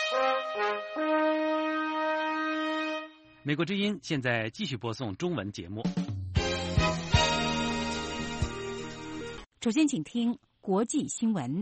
美国之音现在继续播送中文节目。 首先，请听国际新闻。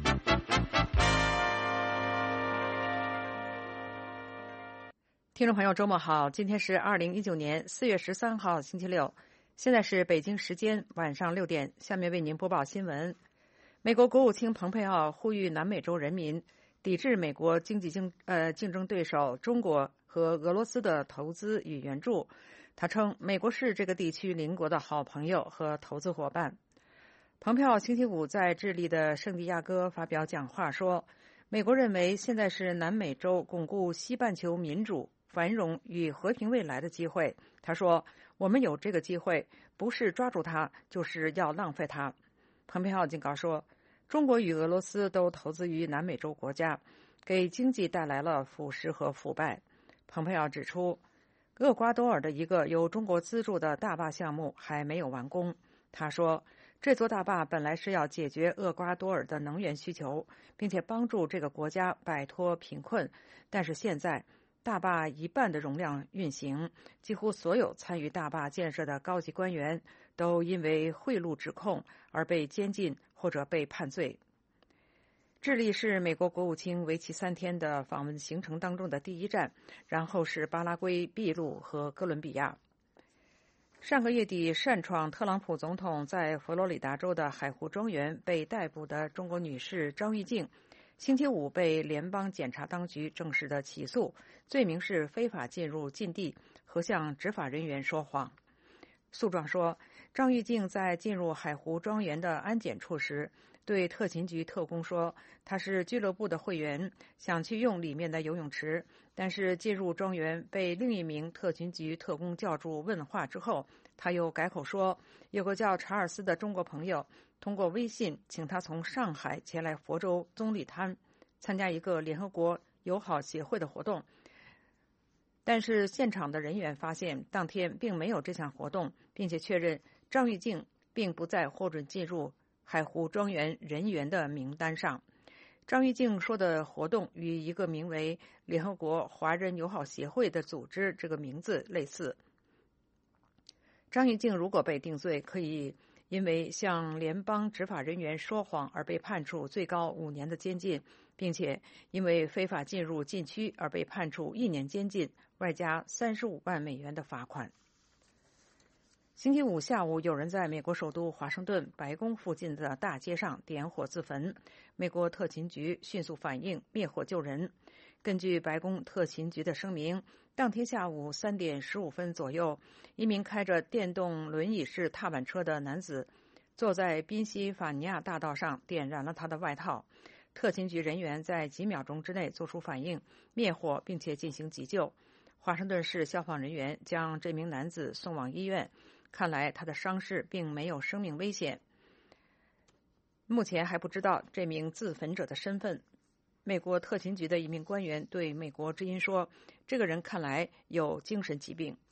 听众朋友，周末好！今天是2019年4月13号，星期六，现在是北京时间晚上6点。下面为您播报新闻。美国国务卿蓬佩奥呼吁南美洲人民抵制美国经济竞争对手中国和俄罗斯的投资与援助。他称，美国是这个地区邻国的好朋友和投资伙伴。蓬佩奥星期五在智利的圣地亚哥发表讲话说，美国认为现在是南美洲巩固西半球民主、繁荣与和平未来的机会。他说，我们有这个机会，不是抓住它，就是要浪费它。蓬佩奥警告说，中国与俄罗斯都投资于南美洲国家，给经济带来了腐蚀和腐败。蓬佩奥指出，厄瓜多尔的一个由中国资助的大坝项目还没有完工。他说，这座大坝本来是要解决厄瓜多尔的能源需求，并且帮助这个国家摆脱贫困，但是现在大坝一半的容量运行，几乎所有参与大坝建设的高级官员都因为贿赂指控而被监禁或者被判罪。智利是美国国务卿为期3天的访问行程当中的第一站，然后是巴拉圭、秘鲁和哥伦比亚。上个月底擅闯特朗普总统在佛罗里达州的海湖庄园被逮捕的中国女士张玉静，星期五被联邦检察当局正式的起诉，罪名是非法进入禁地和向执法人员说谎。诉状说，张玉静在进入海湖庄园的安检处时，对特勤局特工说，他是俱乐部的会员，想去用里面的游泳池，但是进入庄园被另一名特勤局特工叫住问话之后，他又改口说，有个叫查尔斯的中国朋友通过微信请他从上海前来佛州棕榈滩参加一个联合国友好协会的活动。但是现场的人员发现当天并没有这项活动，并且确认张玉静并不在获准进入海湖庄园人员的名单上。张玉静说的活动与一个名为联合国华人友好协会的组织这个名字类似。张玉静如果被定罪，可以因为向联邦执法人员说谎而被判处最高5年的监禁，并且因为非法进入禁区而被判处1年监禁，外加35万美元的罚款。星期五下午，有人在美国首都华盛顿白宫附近的大街上点火自焚，美国特勤局迅速反应灭火救人。根据白宫特勤局的声明，当天下午3点15分左右，一名开着电动轮椅式踏板车的男子坐在宾夕法尼亚大道上点燃了他的外套。特勤局人员在几秒钟之内做出反应，灭火并且进行急救。华盛顿市消防人员将这名男子送往医院，看来他的伤势并没有生命危险。目前还不知道这名自焚者的身份。美国特勤局的一名官员对美国之音说，这个人看来有精神疾病。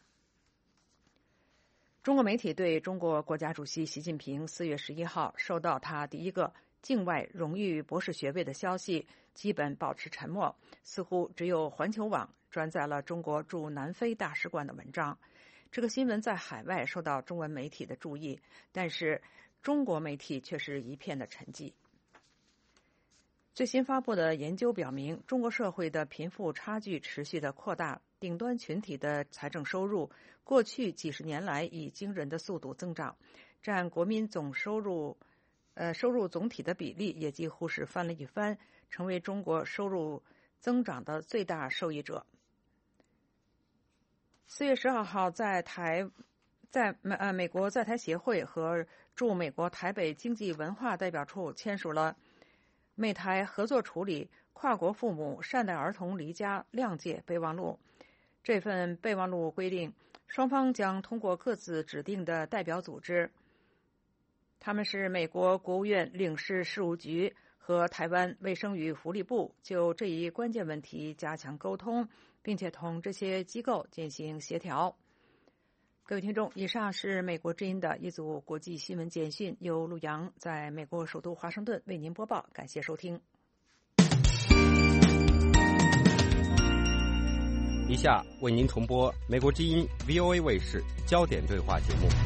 中国媒体对中国国家主席习近平4月11号收到他第一个境外荣誉博士学位的消息基本保持沉默，似乎只有环球网转载了中国驻南非大使馆的文章。这个新闻在海外受到中文媒体的注意，但是中国媒体却是一片的沉寂。最新发布的研究表明，中国社会的贫富差距持续的扩大，顶端群体的财政收入过去几十年来以惊人的速度增长，占国民总收入总体的比例也几乎是翻了一番，成为中国收入增长的最大受益者。4月12号，美国在台协会和驻美国台北经济文化代表处签署了美台合作处理跨国父母善待儿童离家谅解备忘录。这份备忘录规定，双方将通过各自指定的代表组织，他们是美国国务院领事事务局和台湾卫生与福利部，就这一关键问题加强沟通，并且同这些机构进行协调。各位听众，以上是美国之音的一组国际新闻简讯，由陆洋在美国首都华盛顿为您播报，感谢收听。 下为您重播美国之音 VOA 卫视焦点对话节目。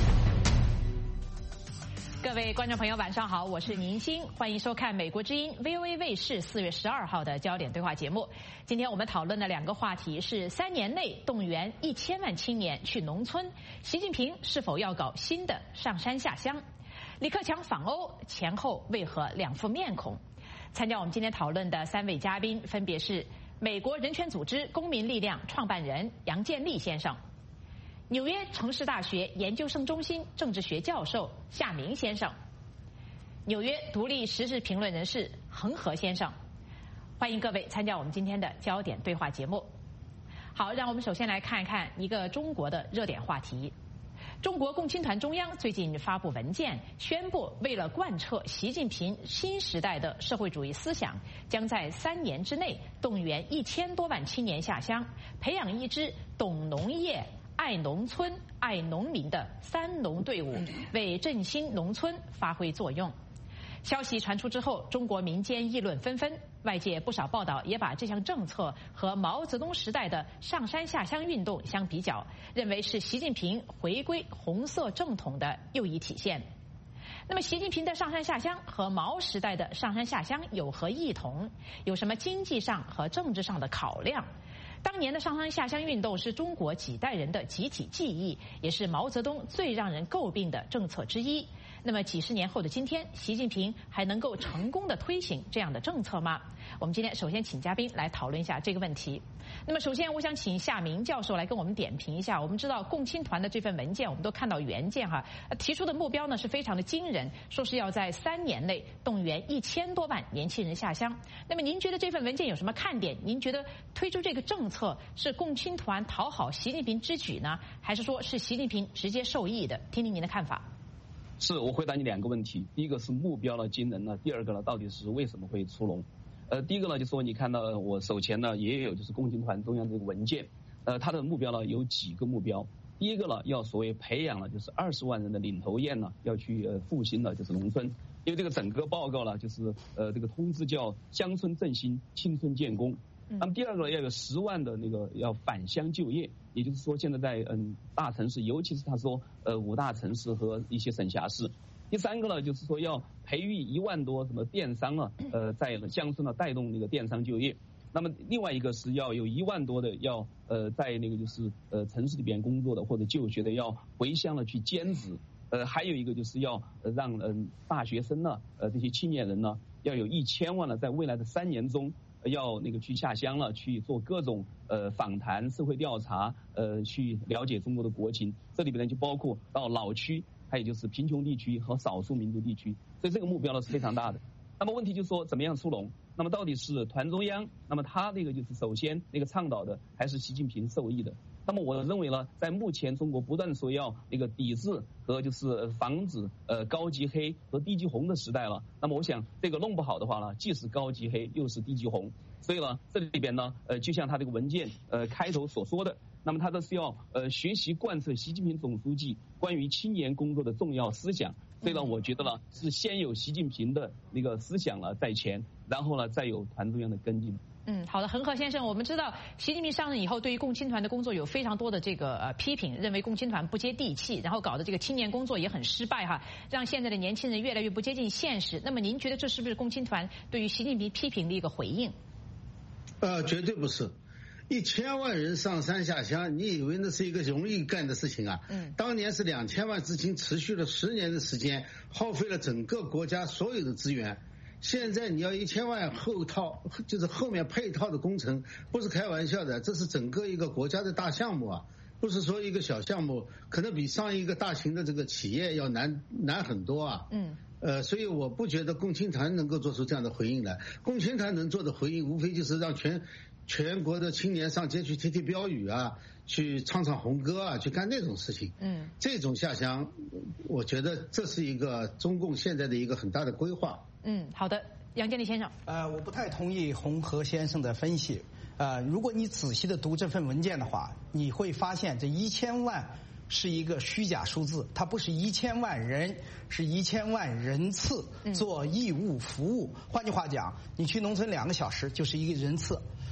各位观众朋友晚上好，我是宁欣，欢迎收看美国之音 VOA 卫视4月12号的焦点对话节目。今天我们讨论的2个话题是3年内动员1000万青年去农村，习近平是否要搞新的上山下乡？李克强访欧前后为何两副面孔？参加我们今天讨论的3位嘉宾分别是美国人权组织公民力量创办人杨建立先生，纽约城市大学研究生中心政治学教授夏明先生，纽约独立时事评论人士恒河先生。欢迎各位参加我们今天的焦点对话节目。好，让我们首先来看一看一个中国的热点话题。中国共青团中央最近发布文件，宣布为了贯彻习近平新时代的社会主义思想，将在3年之内动员1000多万青年下乡，培养一支懂农业、爱农村、爱农民的3农队伍，为振兴农村发挥作用。消息传出之后，中国民间议论纷纷，外界不少报道也把这项政策和毛泽东时代的上山下乡运动相比较，认为是习近平回归红色正统的又一体现。那么习近平的上山下乡和毛时代的上山下乡有何异同？有什么经济上和政治上的考量？当年的上山下乡运动是中国几代人的集体记忆，也是毛泽东最让人诟病的政策之一。那么几十年后的今天，习近平还能够成功的推行这样的政策吗？我们今天首先请嘉宾来讨论一下这个问题。那么首先我想请夏明教授来跟我们点评一下。我们知道共青团的这份文件，我们都看到原件哈，提出的目标呢是非常的惊人，说是要在3年内动员1000多万年轻人下乡。那么您觉得这份文件有什么看点？您觉得推出这个政策是共青团讨好习近平之举呢，还是说是习近平直接受益的？听听您的看法。 是，我回答你2个问题。第一个是目标呢惊人呢，第二个呢到底是为什么会出笼？第一个呢就说你看到我手前呢也有就是共青团中央这个文件，它的目标呢有几个目标。第一个呢要所谓培养了就是20万人的领头雁呢，要去复兴了就是农村，因为这个整个报告呢就是这个通知叫乡村振兴，青春建功。那么第二个要有10万的那个要返乡就业，也就是说现在在大城市，尤其是他说5大城市和一些省辖市。第三个呢就是说要培育1万多什么电商啊，在乡村呢带动那个电商就业。那么另外一个是要有1万多的要在那个就是城市里边工作的或者就学的要回乡了去兼职。还有一个就是要让大学生呢这些青年人呢要有1000万呢在未来的3年中要那个去下乡了，去做各种访谈、社会调查，去了解中国的国情。这里边呢就包括到老区，还有就是贫穷地区和少数民族地区。所以这个目标呢是非常大的。那么问题就是说怎么样出笼？那么到底是团中央？那么他那个就是首先那个倡导的，还是习近平受益的？那么我认为呢，在目前中国不断说要那个抵制和就是防止高级黑和低级红的时代了。那么我想这个弄不好的话呢，既是高级黑又是低级红。所以呢，这里边呢就像他这个文件开头所说的，那么他这是要学习贯彻习近平总书记关于青年工作的重要思想。所以呢，我觉得呢是先有习近平的那个思想了在前，然后呢再有团中央的跟进。 好的，恒河先生，我们知道习近平上任以后，对于共青团的工作有非常多的这个批评，认为共青团不接地气，然后搞的这个青年工作也很失败哈，让现在的年轻人越来越不接近现实。那么您觉得这是不是共青团对于习近平批评的一个回应？ 绝对不是。1000万人上山下乡，你以为那是一个容易干的事情啊？当年是2000万资金，持续了10年的时间，耗费了整个国家所有的资源。现在你要1000万后套，就是后面配套的工程，不是开玩笑的，这是整个一个国家的大项目啊，不是说一个小项目，可能比上一个大型的这个企业要难很多啊。所以我不觉得共青团能够做出这样的回应来。共青团能做的回应，无非就是让全国的青年上街去贴贴标语啊，去唱唱红歌啊，去干那种事情。这种下乡，我觉得这是一个中共现在的一个很大的规划。 好的，杨建立先生。 我不太同意恒河先生的分析。如果你仔细的读这份文件的话，你会发现这1000万是一个虚假数字，它不是1000万人，是1000万人次做义务服务。换句话讲，你去农村2个小时就是一个人次。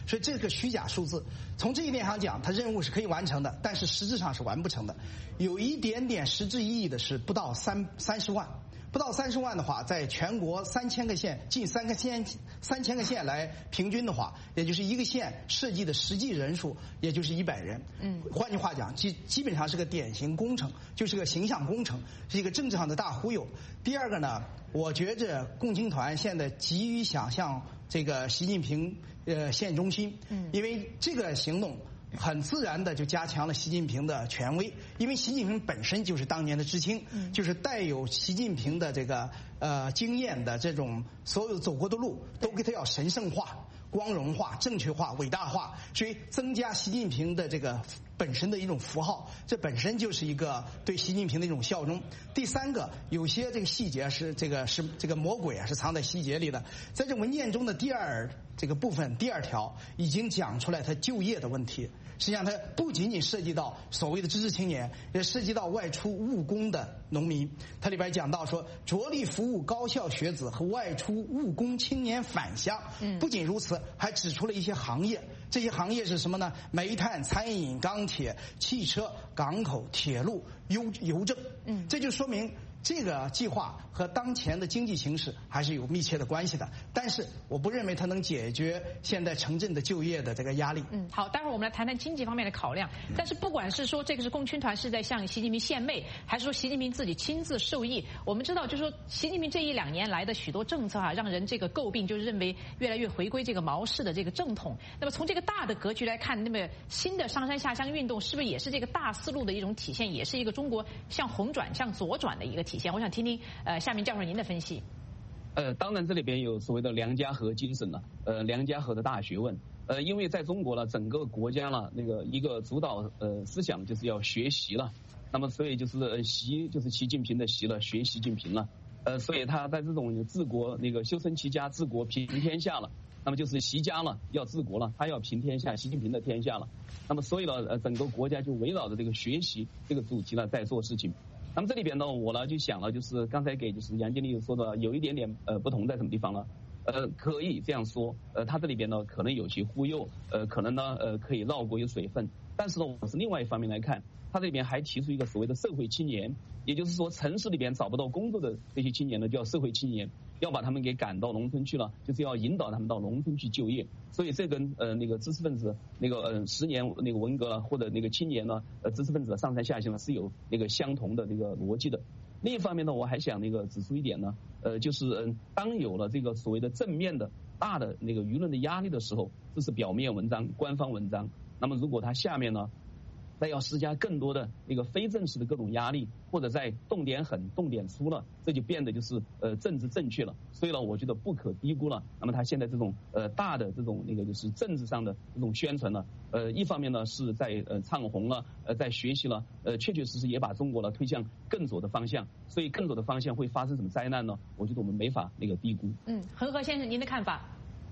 所以这个虚假数字，从这一点上讲，它任务是可以完成的，但是实质上是完不成的。有一点点实质意义的是不到30万。不到30万的话，在全国3000个县，近3000个县来平均的话，也就是一个县设计的实际人数，也就是100人。换句话讲，基本上是个典型工程，就是个形象工程，是一个政治上的大忽悠。第二个呢，我觉着共青团现在急于想象这个习近平县中心，因为这个行动很自然的就加强了习近平的权威，因为习近平本身就是当年的知青，就是带有习近平的这个经验的这种所有走过的路都给他要神圣化、光荣化、正确化、伟大化，所以增加习近平的这个本身的一种符号，这本身就是一个对习近平的一种效忠。第三个，有些这个细节是这个魔鬼啊，是藏在细节里的。在这文件中的第二条已经讲出来他就业的问题。实际上，它不仅仅涉及到所谓的知识青年，也涉及到外出务工的农民。它里边讲到说，着力服务高校学子和外出务工青年返乡。不仅如此，还指出了一些行业。这些行业是什么呢？煤炭、餐饮、钢铁、汽车、港口、铁路、邮政。这就说明这个计划和当前的经济形势还是有密切的关系的，但是我不认为它能解决现在城镇的就业的这个压力。 好，待会儿我们来谈谈经济方面的考量。但是不管是说这个是共青团是在向习近平献媚，还是说习近平自己亲自受益，我们知道就是说习近平这1-2年来的许多政策让人这个诟病，就是认为越来越回归这个毛式的这个正统。那么从这个大的格局来看，那么新的上山下乡运动是不是也是这个大思路的一种体现，也是一个中国向红转向左转的一个体现？我想听听夏明教授您的分析。 当然这里边有所谓的梁家河精神了，梁家河的大学问。因为在中国呢，整个国家呢，那个一个主导思想就是要学习了，那么所以就是习就是习近平的习了，学习近平了。所以他在这种治国那个修身齐家治国平天下了，那么就是习家了要治国了，他要平天下，习近平的天下了。那么所以呢，整个国家就围绕着这个学习这个主题呢在做事情。那么这里边呢，我呢就想了，就是刚才给就是杨经理说的有一点点不同在什么地方呢？可以这样说，他这里边呢可能有些忽悠，可能呢可以绕过有水分，但是呢我是另外一方面来看，他这里边还提出一个所谓的社会青年，也就是说城市里边找不到工作的这些青年呢叫社会青年，要把他们给赶到农村去了，就是要引导他们到农村去就业。所以这跟那个知识分子那个10年那个文革了或者那个青年呢知识分子的上山下乡呢是有那个相同的这个逻辑的。另一方面呢，我还想那个指出一点呢，就是当有了这个所谓的正面的大的那个舆论的压力的时候，这是表面文章、官方文章。那么如果它下面呢，再要施加更多的那个非正式的各种压力，或者在动点狠、动点粗了，这就变得就是政治正确了。所以呢，我觉得不可低估了。那么他现在这种大的这种那个就是政治上的这种宣传呢，一方面呢是在唱红了，在学习了，确确实实也把中国呢推向更左的方向。所以更左的方向会发生什么灾难呢？我觉得我们没法那个低估。 恒河先生，您的看法？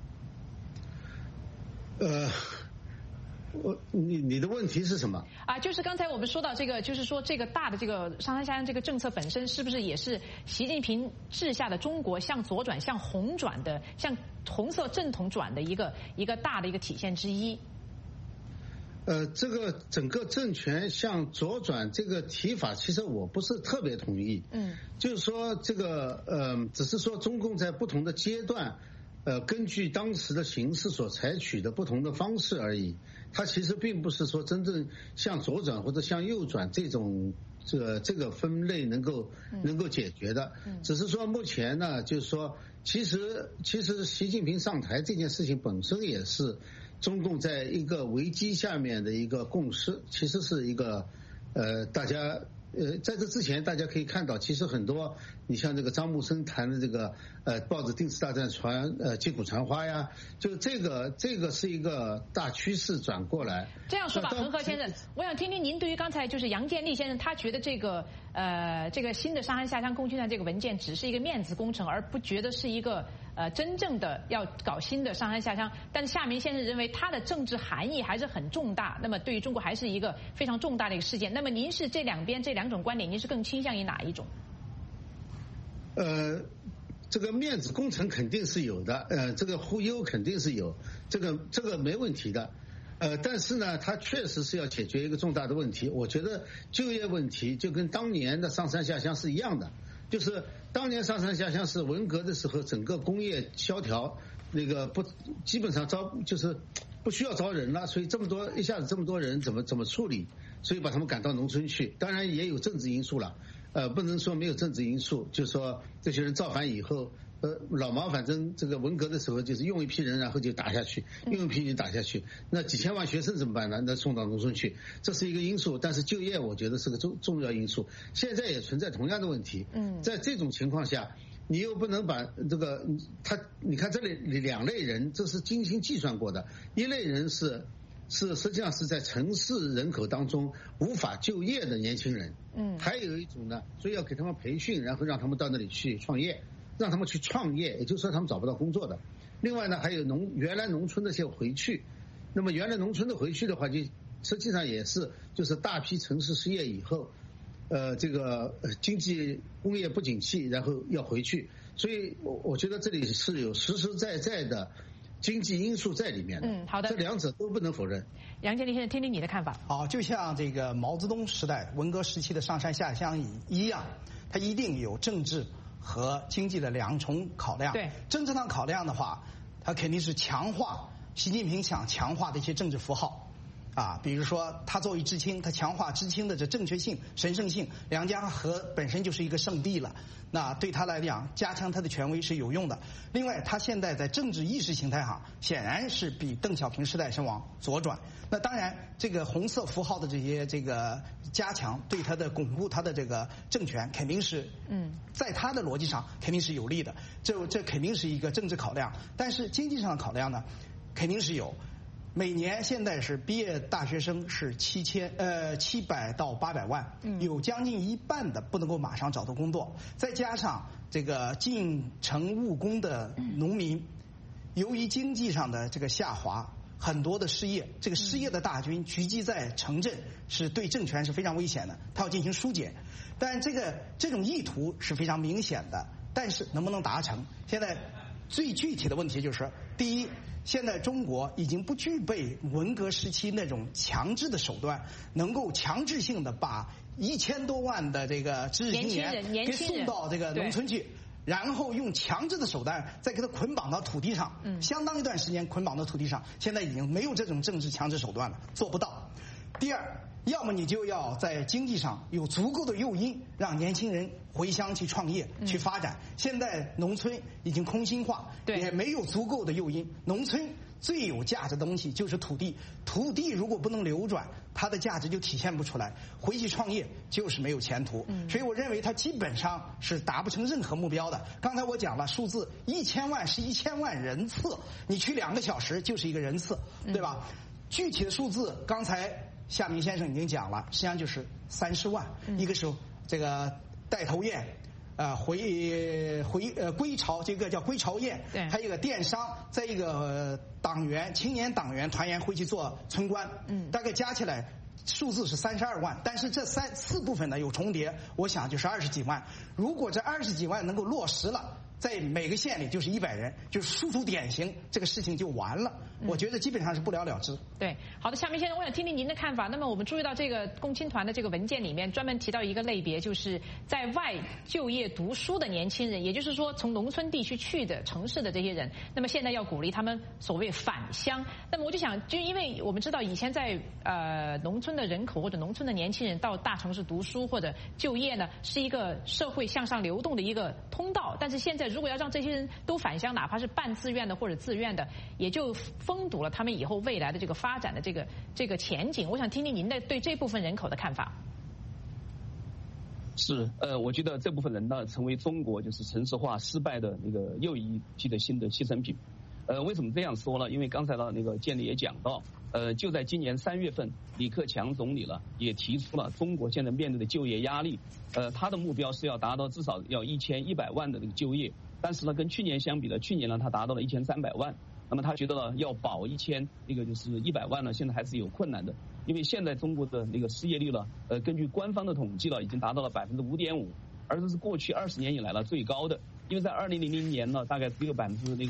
你的问题是什么啊？就是刚才我们说到这个，就是说这个大的这个上山下乡这个政策本身，是不是也是习近平治下的中国向左转、向红转的、向红色正统转的一个大的一个体现之一？ 这个整个政权向左转这个提法，其实我不是特别同意。就是说这个只是说中共在不同的阶段，根据当时的形势所采取的不同的方式而已。它其实并不是说真正向左转或者向右转这种这个分类能够解决的。只是说目前呢，就是说其实习近平上台这件事情本身也是中共在一个危机下面的一个共识，其实是一个大家在这之前大家可以看到，其实很多你像这个张木生谈的这个抱着定时大战击鼓传花呀，就这个是一个大趋势转过来。 这样说吧，恒河先生，我想听听您对于刚才就是杨建立先生他觉得这个新的上山下乡共青团这个文件只是一个面子工程，而不觉得是一个真正的要搞新的上山下乡。但是夏明先生认为它的政治含义还是很重大，那么对于中国还是一个非常重大的一个事件。那么您是这两种观点，您是更倾向于哪一种？ 这个面子工程肯定是有的，这个忽悠肯定是有，这个没问题的。但是呢，它确实是要解决一个重大的问题。我觉得就业问题就跟当年的上山下乡是一样的，就是当年上山下乡是文革的时候，整个工业萧条，那个基本上就是不需要招人了，所以一下子这么多人怎么处理？所以把他们赶到农村去。当然也有政治因素了，不能说没有政治因素，就是说这些人造反以后。老毛反正这个文革的时候就是用一批人，然后就打下去，用一批人打下去，那几千万学生怎么办呢？那送到农村去，这是一个因素。但是就业我觉得是个重要因素，现在也存在同样的问题。在这种情况下，你又不能把这个你看这里两类人，这是精心计算过的。一类人是实际上是在城市人口当中无法就业的年轻人，还有一种呢，所以要给他们培训，然后让他们到那里去创业。让他们去创业，也就是说他们找不到工作的。另外呢，还有原来农村那些回去，那么原来农村的回去的话，就实际上也是就是大批城市失业以后，这个经济工业不景气，然后要回去，所以我觉得这里是有实实在在的经济因素在里面的。 好的， 这两者都不能否认。 杨建立先生，听听你的看法。 好，就像这个毛泽东时代文革时期的上山下乡一样，它一定有政治和经济的两重考量。 对， 政治上考量的话，它肯定是强化习近平想强化的一些政治符号，比如说他作为知青，他强化知青的这正确性、神圣性。梁家河本身就是一个圣地了，那对他来讲，加强他的权威是有用的。另外，他现在在政治意识形态上，显然是比邓小平时代是往左转。那当然，这个红色符号的这个加强，对他的巩固他的这个政权，肯定是在他的逻辑上肯定是有利的。这肯定是一个政治考量。但是经济上的考量呢，肯定是有。每年现在是毕业大学生是700到800万，有将近一半的不能够马上找到工作，再加上这个进城务工的农民，由于经济上的这个下滑，很多的失业，这个失业的大军聚集在城镇，是对政权是非常危险的，他要进行疏解。但这种意图是非常明显的，但是能不能达成？现在最具体的问题就是，第一，现在中国已经不具备文革时期那种强制的手段，能够强制性的把1000多万的这个知识青年给送到这个农村去，然后用强制的手段再给他捆绑到土地上，相当一段时间捆绑到土地上，现在已经没有这种政治强制手段了，做不到。第二，要么你就要在经济上有足够的诱因，让年轻人回乡去创业、去发展。现在农村已经空心化，也没有足够的诱因。农村最有价值的东西就是土地，土地如果不能流转，它的价值就体现不出来。回去创业就是没有前途。所以我认为它基本上是达不成任何目标的。刚才我讲了数字，1000万是1000万人次，你去2个小时就是一个人次，对吧？具体的数字刚才夏明先生已经讲了，实际上就是30万。一个是这个带头宴，归巢，这个叫归巢宴，还有一个电商，再一个党员、青年党员团员回去做村官，大概加起来数字是32万，但是这4部分呢有重叠，我想就是20几万。如果这20几万能够落实了，在每个县里就是100人，就是输出典型，这个事情就完了。我觉得基本上是不了了之。 对，好的，夏明先生，我想听听您的看法。那么我们注意到这个共青团的这个文件里面专门提到一个类别，就是在外就业读书的年轻人，也就是说从农村地区去的城市的这些人，那么现在要鼓励他们所谓返乡。那么我就想，就因为我们知道以前在农村的人口或者农村的年轻人到大城市读书或者就业呢，是一个社会向上流动的一个通道。但是现在如果要让这些人都返乡，哪怕是半自愿的或者自愿的，也就封堵了他们以后未来的这个发展的这个前景。我想听听您的对这部分人口的看法。 是，我觉得这部分人呢，成为中国就是城市化失败的那个又一批的新的牺牲品。为什么这样说呢？因为刚才的那个建立也讲到，就在今年3月份，李克强总理也提出了中国现在面对的就业压力，他的目标是要达到至少要1100万的这个就业，但是呢，跟去年相比呢，去年呢他达到了1300万。那么他觉得呢，要保那个就是100万呢，现在还是有困难的，因为现在中国的那个失业率呢，根据官方的统计了，已经达到了5.5%，而这是过去20年以来最高的。 因为在2000年呢，大概只有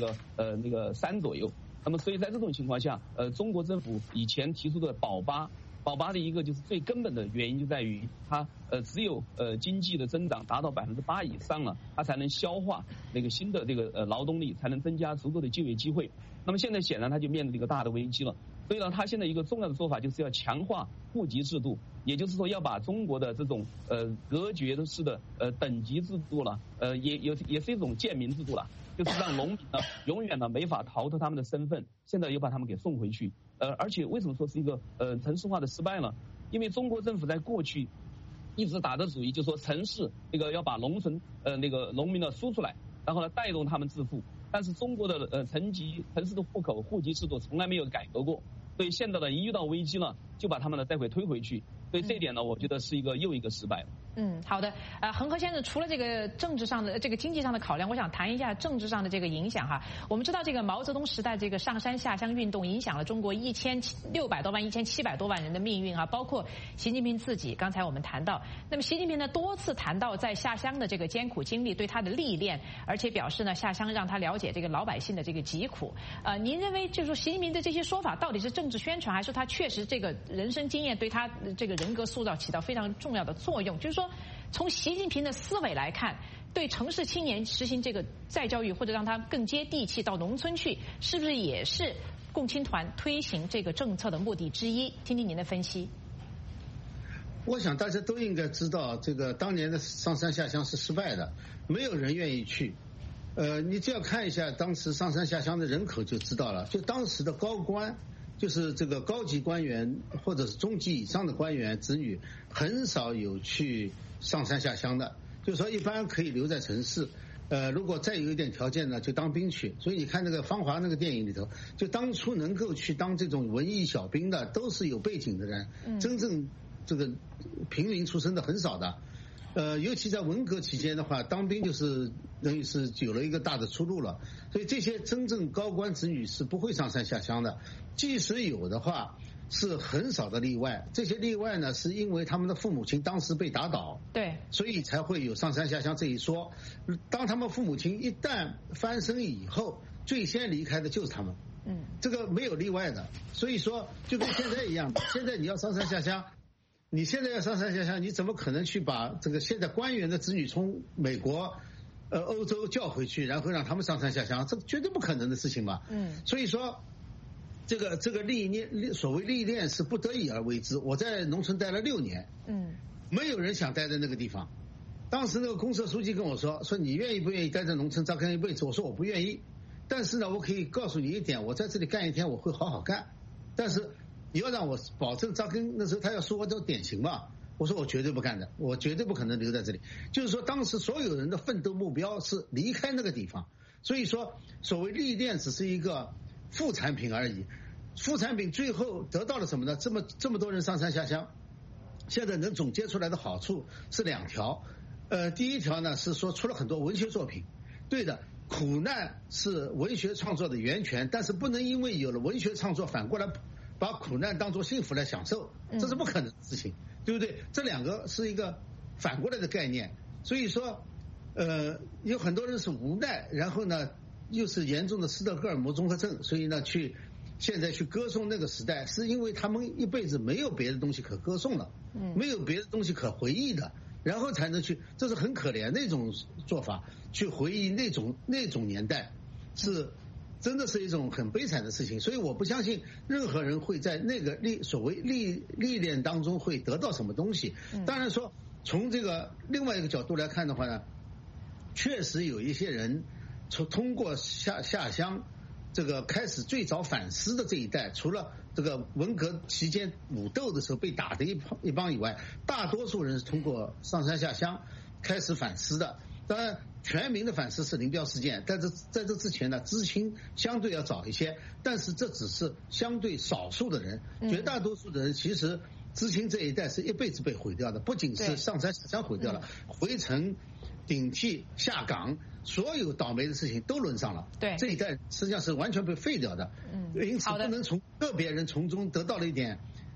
3%左右。那么所以在这种情况下，中国政府以前提出的保八的一个就是最根本的原因就在于它只有经济的增长达到8%以上了，它才能消化那个新的这个劳动力，才能增加足够的就业机会。那么现在显然它就面临一个大的危机了。所以呢，它现在一个重要的做法就是要强化户籍制度，也就是说要把中国的这种隔绝式的等级制度了，也是一种贱民制度了，就是让农民呢永远呢没法逃脱他们的身份，现在又把他们给送回去。而且为什么说是一个城市化的失败呢？因为中国政府在过去一直打着主意，就说城市那个要把农村那个农民呢输出来，然后呢带动他们致富。但是中国的城市的户籍制度从来没有改革过，所以现在呢一遇到危机了，就把他们呢再会推回去。所以这一点呢，我觉得是又一个失败了。 好的。恒河先生，除了这个政治上的、这个经济上的考量，我想谈一下政治上的这个影响哈。我们知道这个毛泽东时代这个上山下乡运动影响了中国1600多万、1700多万人的命运啊，包括习近平自己。刚才我们谈到，那么习近平呢多次谈到在下乡的这个艰苦经历对他的历练，而且表示呢下乡让他了解这个老百姓的这个疾苦。您认为就是说习近平的这些说法到底是政治宣传，还是他确实这个人生经验对他这个人格塑造起到非常重要的作用？就是说，从习近平的思维来看，对城市青年实行这个再教育，或者让他更接地气到农村去，是不是也是共青团推行这个政策的目的之一？听听您的分析。 我想大家都应该知道，这个当年的上山下乡是失败的，没有人愿意去。你只要看一下当时上山下乡的人口就知道了，就当时的高官。就是这个高级官员或者是中级以上的官员子女很少有去上山下乡的，就是说一般可以留在城市，如果再有一点条件呢，就当兵去。所以你看那个《芳华》那个电影里头，就当初能够去当这种文艺小兵的，都是有背景的人，真正这个平民出身的很少的。尤其在文革期间的话，当兵就是等于是有了一个大的出路了。所以这些真正高官子女是不会上山下乡的，即使有的话是很少的例外。这些例外呢，是因为他们的父母亲当时被打倒， 对， 所以才会有上山下乡这一说。当他们父母亲一旦翻身以后，最先离开的就是他们，这个没有例外的。所以说就跟现在一样，现在你要上山下乡。你现在要上山下乡，你怎么可能去把这个现在官员的子女从美国、欧洲叫回去，然后让他们上山下乡？这绝对不可能的事情嘛。所以说，这个所谓历练是不得已而为之。我在农村待了6年，没有人想待在那个地方。当时那个公社书记跟我说你愿意不愿意待在农村扎根一辈子？我说我不愿意，但是呢，我可以告诉你一点，我在这里干一天我会好好干，但是。你要让我保证扎根，那时候他要说我这典型嘛，我说我绝对不干的，我绝对不可能留在这里。就是说当时所有人的奋斗目标是离开那个地方，所以说所谓历练只是一个副产品而已。副产品最后得到了什么呢？这么多人上山下乡，现在能总结出来的好处是2条。第一条呢是说出了很多文学作品，对的，苦难是文学创作的源泉，但是不能因为有了文学创作反过来把苦难当作幸福来享受，这是不可能的事情，对不对？这2个是一个反过来的概念。所以说有很多人是无奈，然后呢又是严重的斯德哥尔摩综合症，所以呢现在去歌颂那个时代，是因为他们一辈子没有别的东西可歌颂了，没有别的东西可回忆的，然后才能去，这是很可怜的一种做法，去回忆那种年代，是真的是一种很悲惨的事情。所以我不相信任何人会在那个所谓历练当中会得到什么东西。当然说从这个另外一个角度来看的话呢，确实有一些人通过下乡这个开始最早反思的这一代，除了这个文革期间武斗的时候被打的一帮以外，大多数人是通过上山下乡开始反思的。当然全民的反思是林彪事件，但是在这之前呢，知青相对要早一些，但是这只是相对少数的人，绝大多数的人其实知青这一代是一辈子被毁掉的，不仅是上山下乡毁掉了，回城顶替下岗，所有倒霉的事情都轮上了。对，这一代实际上是完全被废掉的。因此不能从个别人从中得到了一点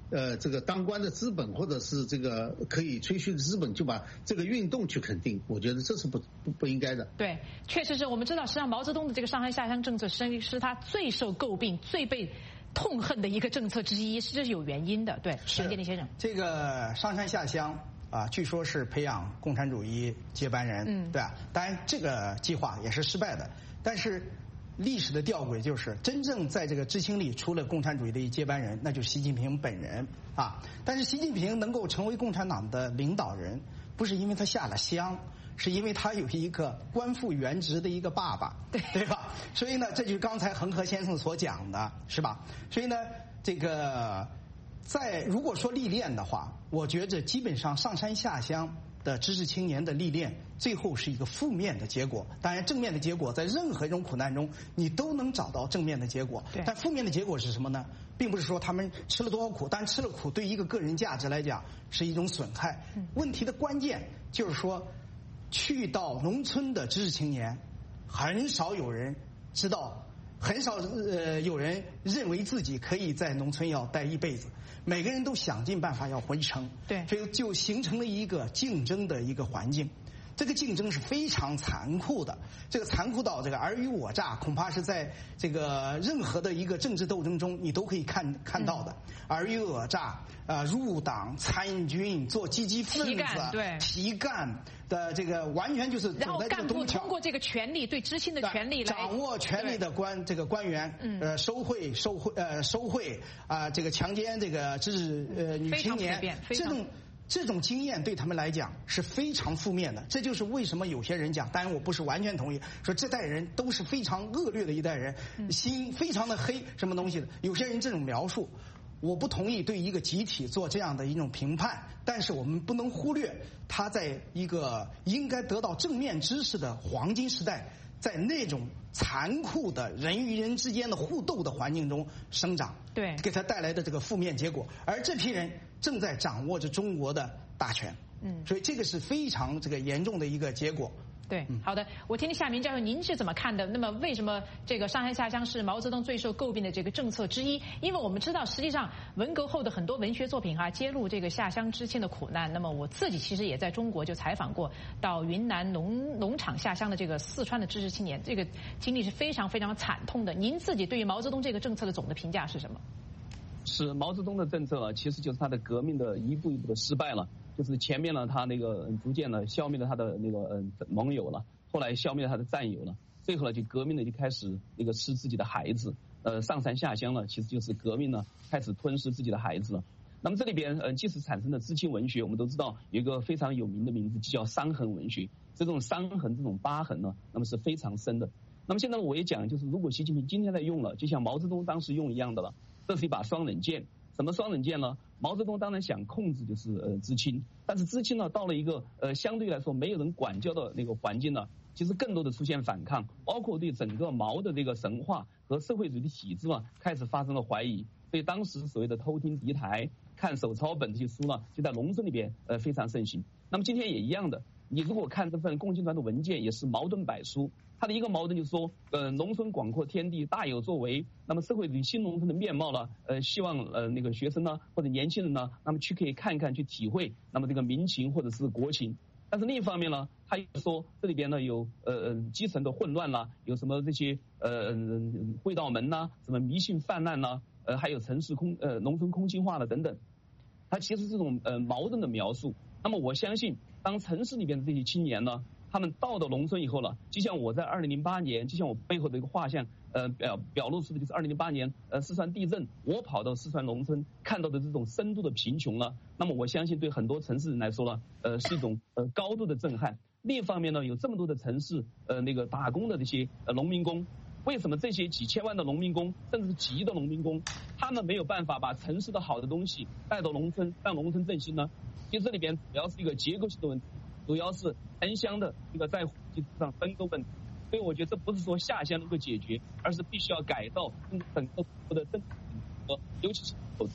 这个当官的资本或者是这个可以吹嘘的资本，就把这个运动去肯定，我觉得这是不应该的。 对，确实是我们知道，实际上毛泽东的这个上山下乡政策是他最受诟病、最被痛恨的一个政策之一，这是有原因的。对，田建立先生， 这个上山下乡啊，据说是培养共产主义接班人，对吧？当然这个计划也是失败的，但是历史的吊诡就是，真正在这个知青里出了共产主义的接班人，那就是习近平本人啊。但是习近平能够成为共产党的领导人，不是因为他下了乡，是因为他有一个官复原职的一个爸爸，对吧？所以呢，这就是刚才恒河先生所讲的，是吧？所以呢，这个如果说历练的话，我觉着基本上上山下乡的知识青年的历练，最后是一个负面的结果。当然，正面的结果在任何一种苦难中，你都能找到正面的结果。但负面的结果是什么呢？并不是说他们吃了多少苦，但吃了苦对一个个人价值来讲是一种损害。问题的关键就是说，去到农村的知识青年，很少有人知道，很少有人认为自己可以在农村要待一辈子。每个人都想尽办法要回城， 对， 所以就形成了一个竞争的一个环境。这个竞争是非常残酷的，这个残酷到这个尔虞我诈，恐怕是在这个任何的一个政治斗争中你都可以看到的。尔虞我诈，入党参军做积极分子，提干的这个完全就是走在这个东桥。 通过这个权力，对知青的权力来掌握权力的官员，收贿啊，这个强奸这个女青年，这种经验对他们来讲是非常负面的。这就是为什么有些人讲，当然我不是完全同意，说这代人都是非常恶劣的一代人，心非常的黑，什么东西的。有些人这种描述，我不同意对一个集体做这样的一种评判，但是我们不能忽略他在一个应该得到正面知识的黄金时代，在那种残酷的人与人之间的互斗的环境中生长， 对， 给他带来的这个负面结果。而这批人正在掌握着中国的大权，所以这个是非常这个严重的一个结果。 对，好的，我听听夏明教授您是怎么看的？那么为什么这个上山下乡是毛泽东最受诟病的这个政策之一？因为我们知道，实际上文革后的很多文学作品揭露这个下乡知青的苦难。那么我自己其实也在中国就采访过到云南农场下乡的这个四川的知识青年，这个经历是非常非常惨痛的。您自己对于毛泽东这个政策的总的评价是什么？ 是毛泽东的政策其实就是他的革命的一步一步的失败了。就是前面呢，他那个逐渐呢消灭了他的那个盟友了，后来消灭了他的战友了，最后呢就革命呢就开始那个吃自己的孩子，上山下乡了，其实就是革命呢开始吞噬自己的孩子了。那么这里边即使产生的知青文学，我们都知道有一个非常有名的名字，就叫伤痕文学。这种伤痕、这种疤痕呢，那么是非常深的。那么现在我也讲，就是如果习近平今天在用了，就像毛泽东当时用一样的了，这是一把双刃剑。什么双刃剑呢？毛泽东当然想控制就是知青，但是知青呢到了一个相对来说没有人管教的那个环境呢，其实更多的出现反抗，包括对整个毛的这个神话和社会主义的体制开始发生了怀疑。所以当时所谓的偷听敌台、看手抄本这些书呢，就在农村里边非常盛行。那么今天也一样的，你如果看这份共青团的文件，也是矛盾百出。他的一个矛盾就是说，农村广阔天地大有作为，那么社会主义新农村的面貌呢，希望那个学生呢或者年轻人呢，那么可以看一看去体会，那么这个民情或者是国情。但是另一方面呢，他又说这里边呢有基层的混乱啦，有什么这些会道门呐，什么迷信泛滥呐，还有农村空心化了等等。他其实这种矛盾的描述。那么我相信，当城市里边的这些青年呢，他们到了农村以后了，就像我在2008年，就像我背后的一个画像，表露出的就是2008年四川地震，我跑到四川农村看到的这种深度的贫穷了。那么我相信对很多城市人来说呢，是一种高度的震撼。另一方面呢，有这么多的城市那个打工的这些农民工，为什么这些几千万的农民工，甚至是几亿的农民工，他们没有办法把城市的好的东西带到农村，让农村振兴呢？其实这里边主要是一个结构性的问题。主要是城乡的这个在户籍上分割问题，所以我觉得这不是说下乡能够解决，而是必须要改造整个的政治和尤其是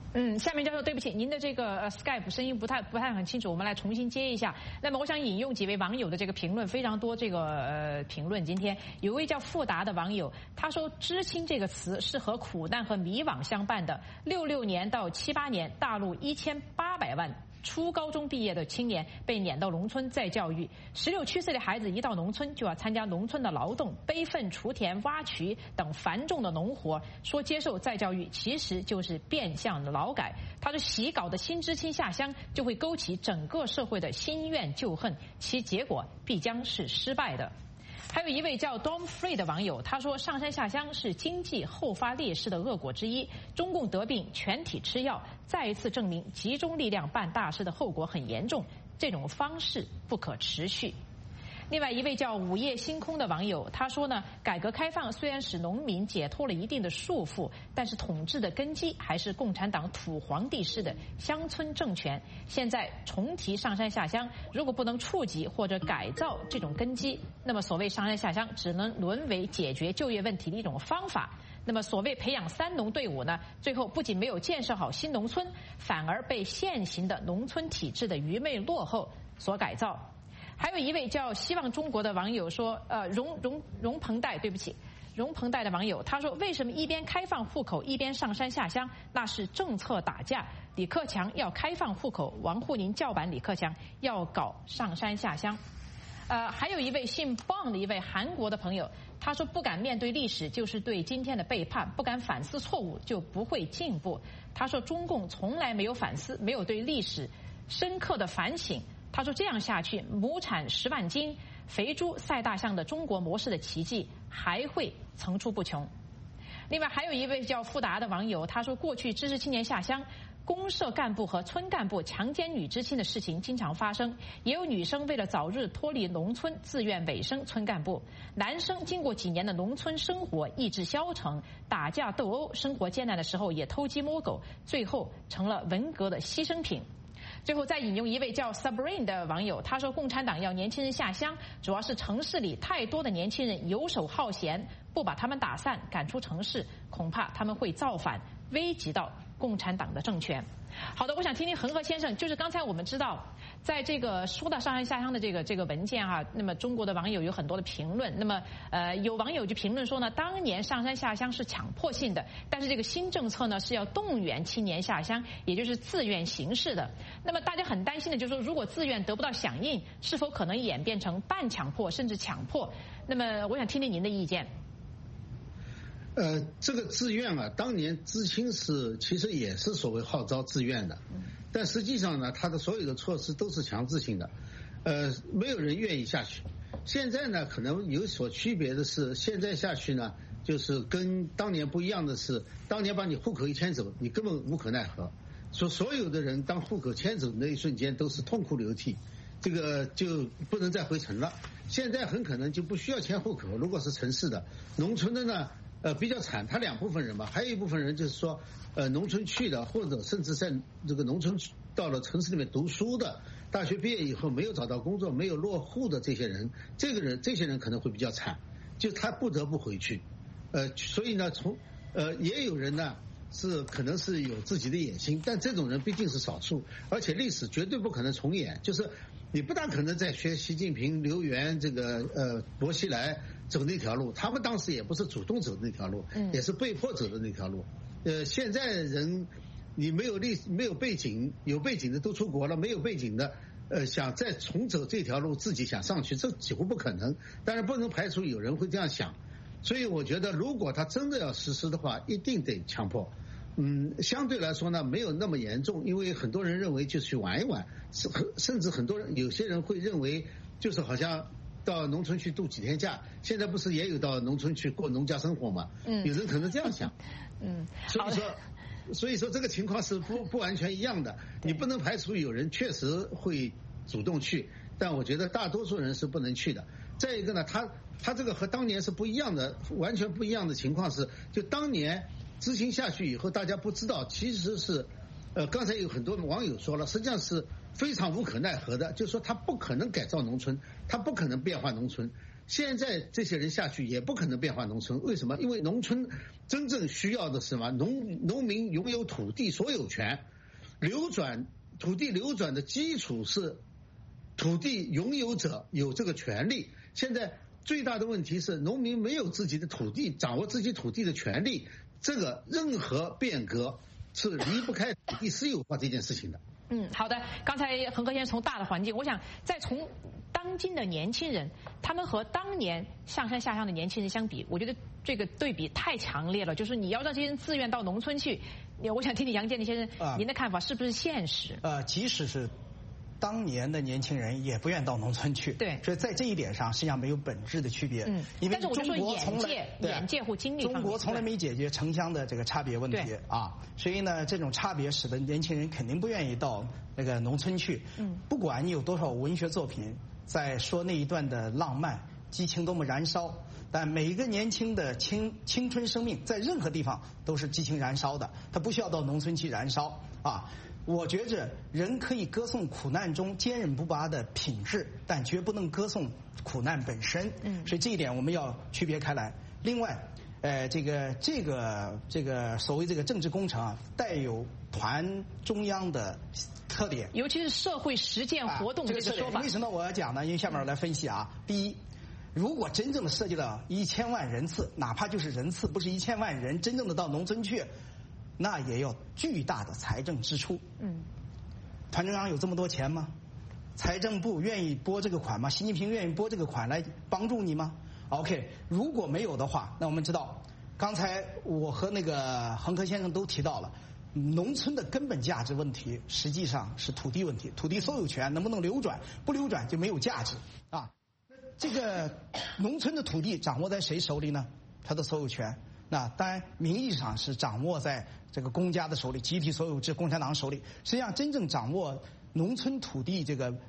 下面教授，对不起，您的这个Skype 声音不太很清楚，我们来重新接一下。那么我想引用几位网友的这个评论，非常多这个评论。今天有位叫富达的网友，他说"知青"这个词是和苦难和迷惘相伴的。66年到78年，大陆1800万初高中毕业的青年被撵到农村再教育，16、17岁的孩子一到农村就要参加农村的劳动，背粪、锄田、挖渠等繁重的农活。说接受再教育，其实就是变相的劳改。他说洗稿的新知青下乡，就会勾起整个社会的新怨旧恨，其结果必将是失败的。还有一位叫 Dom Free 的网友，他说上山下乡是经济后发劣势的恶果之一，中共得病全体吃药，再一次证明集中力量办大事的后果很严重，这种方式不可持续。另外一位叫午夜星空的网友，他说呢，改革开放虽然使农民解脱了一定的束缚，但是统治的根基还是共产党土皇帝式的乡村政权。现在重提上山下乡，如果不能触及或者改造这种根基，那么所谓上山下乡只能沦为解决就业问题的一种方法。那么所谓培养三农队伍呢，最后不仅没有建设好新农村，反而被现行的农村体制的愚昧落后所改造。还有一位叫希望中国的网友说，荣鹏代，对不起，荣鹏代的网友，他说为什么一边开放户口一边上山下乡？那是政策打架。李克强要开放户口，王沪宁叫板李克强要搞上山下乡。还有一位姓棒的一位韩国的朋友，他说不敢面对历史就是对今天的背叛，不敢反思错误就不会进步。他说中共从来没有反思，没有对历史深刻的反省。他说这样下去，亩产10万斤、肥猪赛大象的中国模式的奇迹还会层出不穷。另外还有一位叫富达的网友，他说过去知识青年下乡，公社干部和村干部强奸女知青的事情经常发生，也有女生为了早日脱离农村自愿委身村干部，男生经过几年的农村生活意志消沉，打架斗殴，生活艰难的时候也偷鸡摸狗，最后成了文革的牺牲品。最后再引用一位叫 Sabrine 的网友，他说共产党要年轻人下乡，主要是城市里太多的年轻人游手好闲，不把他们打散赶出城市，恐怕他们会造反，危及到共产党的政权。好的，我想听听恒河先生，就是刚才我们知道，在这个说到上山下乡的这个文件哈，那么中国的网友有很多的评论，那么有网友就评论说呢，当年上山下乡是强迫性的，但是这个新政策呢是要动员青年下乡，也就是自愿形式的。那么大家很担心的就是说，如果自愿得不到响应，是否可能演变成半强迫甚至强迫？那么我想听听您的意见。 这个自愿啊，当年知青是其实也是所谓号召自愿的，但实际上呢，他的所有的措施都是强制性的，没有人愿意下去。现在呢，可能有所区别的是，现在下去呢，就是跟当年不一样的是，当年把你户口一迁走，你根本无可奈何。所有的人当户口迁走的那一瞬间都是痛哭流涕，这个就不能再回城了。现在很可能就不需要迁户口，如果是城市的，农村的呢？比较惨，他两部分人吧，还有一部分人就是说，农村去的，或者甚至在这个农村到了城市里面读书的，大学毕业以后没有找到工作，没有落户的这些人，这些人可能会比较惨，就他不得不回去，所以呢，也有人呢是可能是有自己的野心，但这种人毕竟是少数，而且历史绝对不可能重演，就是你不大可能再学习近平、刘源这个薄熙来走那条路，他们当时也不是主动走那条路，也是被迫走的那条路。现在人你没有背景，有背景的都出国了，没有背景的想再重走这条路，自己想上去，这几乎不可能。当然不能排除有人会这样想，所以我觉得如果他真的要实施的话，一定得强迫。相对来说呢，没有那么严重，因为很多人认为就去玩一玩，甚至有些人会认为就是好像到农村去度几天假，现在不是也有到农村去过农家生活嘛？有人可能这样想。所以说这个情况是不完全一样的，你不能排除有人确实会主动去，但我觉得大多数人是不能去的。再一个呢，他这个和当年是不一样的，完全不一样的情况是，就当年执行下去以后，大家不知道，其实是刚才有很多网友说了，实际上是非常无可奈何的，就是说他不可能改造农村，他不可能变化农村。现在这些人下去也不可能变化农村，为什么？因为农村真正需要的是什么？农民拥有土地所有权，土地流转的基础是土地拥有者有这个权利。现在最大的问题是农民没有自己的土地，掌握自己土地的权利，这个任何变革是离不开土地私有化这件事情的。 好的。刚才恒河先生从大的环境，我想再从当今的年轻人，他们和当年上山下乡的年轻人相比，我觉得这个对比太强烈了。就是你要让这些人自愿到农村去，我想听听杨建立先生您的看法，是不是现实？ 即使是当年的年轻人也不愿到农村去， 对， 所以在这一点上实际上没有本质的区别。因为中国从来眼界或经历方面， 中国从来没解决城乡的这个差别问题啊，所以呢，这种差别使得年轻人肯定不愿意到那个农村去。不管你有多少文学作品在说那一段的浪漫激情多么燃烧，但每一个年轻的青春生命在任何地方都是激情燃烧的，他不需要到农村去燃烧啊。我觉着人可以歌颂苦难中坚韧不拔的品质，但绝不能歌颂苦难本身。所以这一点我们要区别开来。另外，这个所谓这个政治工程啊，带有团中央的特点， 尤其是社会实践活动这个说法。 为什么我要讲呢？因为下面我来分析啊。第一，如果真正的涉及到1000万人次，哪怕就是人次不是1000万人真正的到农村去，那也要巨大的财政支出。团中央有这么多钱吗？财政部愿意拨这个款吗？习近平愿意拨这个款来帮助你吗 ？OK， 如果没有的话，那我们知道，刚才我和那个恒河先生都提到了，农村的根本价值问题实际上是土地问题，土地所有权能不能流转？不流转就没有价值啊。这个农村的土地掌握在谁手里呢？他的所有权。那当然，名义上是掌握在这个公家的手里，集体所有制共产党手里。实际上，真正掌握农村土地这个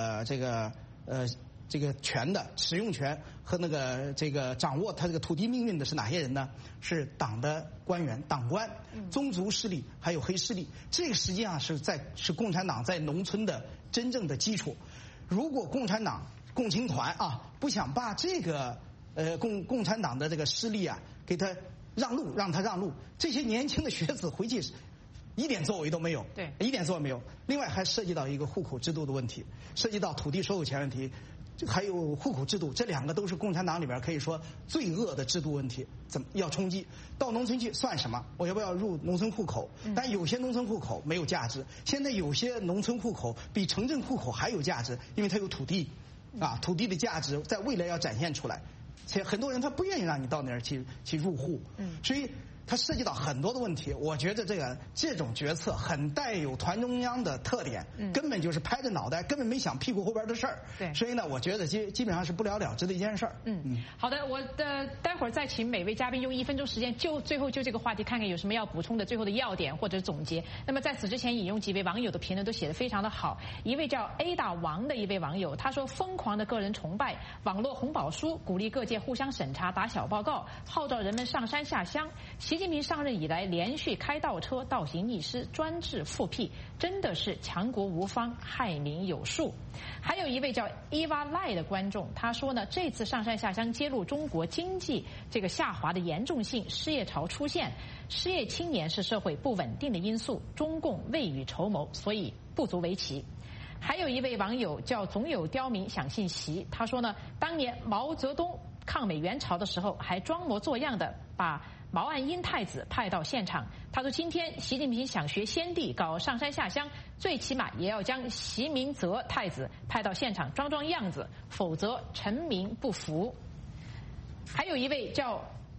权的使用权和这个掌握他这个土地命运的是哪些人呢？是党的官员、党官、宗族势力还有黑势力。这个实际上是共产党在农村的真正的基础。如果共产党共青团啊不想把这个共产党的这个势力啊给他让路，让他让路，这些年轻的学子回去一点作为都没有， 对， 一点作为没有。另外还涉及到一个户口制度的问题，涉及到土地所有权问题，还有户口制度，这两个都是共产党里边可以说最恶的制度问题，怎么要冲击到农村去算什么？我要不要入农村户口？但有些农村户口没有价值，现在有些农村户口比城镇户口还有价值，因为它有土地啊，土地的价值在未来要展现出来。且很多人他不愿意让你到那儿去入户，所以它涉及到很多的问题。我觉得这种决策很带有团中央的特点，根本就是拍着脑袋，根本没想屁股后边的事儿。 对， 所以呢，我觉得基本上是不了了之的一件事儿。 好的，我待会儿再请每位嘉宾用1分钟时间，最后就这个话题看看有什么要补充的最后的要点或者总结。那么在此之前，引用几位网友的评论都写得非常的好。一位叫 Ada 王的一位网友，他说：疯狂的个人崇拜，网络红宝书，鼓励各界互相审查、打小报告，号召人们上山下乡。习近平上任以来，连续开倒车、倒行逆施、专制复辟，真的是强国无方，害民有术。还有一位叫 Eva 赖的观众，他说呢，这次上山下乡揭露中国经济这个下滑的严重性，失业潮出现，失业青年是社会不稳定的因素，中共未雨绸缪，所以不足为奇。还有一位网友叫总有刁民想信习，他说呢，当年毛泽东抗美援朝的时候，还装模作样的把毛岸英太子派到现场。他说今天习近平想学先帝搞上山下乡，最起码也要将习明泽太子派到现场装样子，否则臣民不服。还有一位叫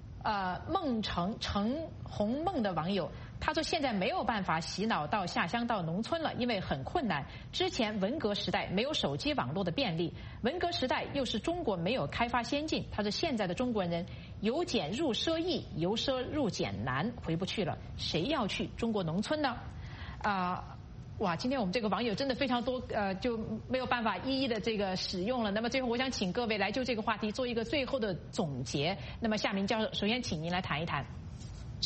程红梦的网友，他说现在没有办法洗脑到下乡到农村了，因为很困难。之前文革时代没有手机网络的便利，文革时代又是中国没有开发先进。他说现在的中国人由俭入奢易，由奢入俭难，回不去了。谁要去中国农村呢？哇，今天我们这个网友真的非常多，就没有办法一一的这个使用了。那么最后我想请各位来就这个话题做一个最后的总结。那么夏明教授，首先请您来谈一谈。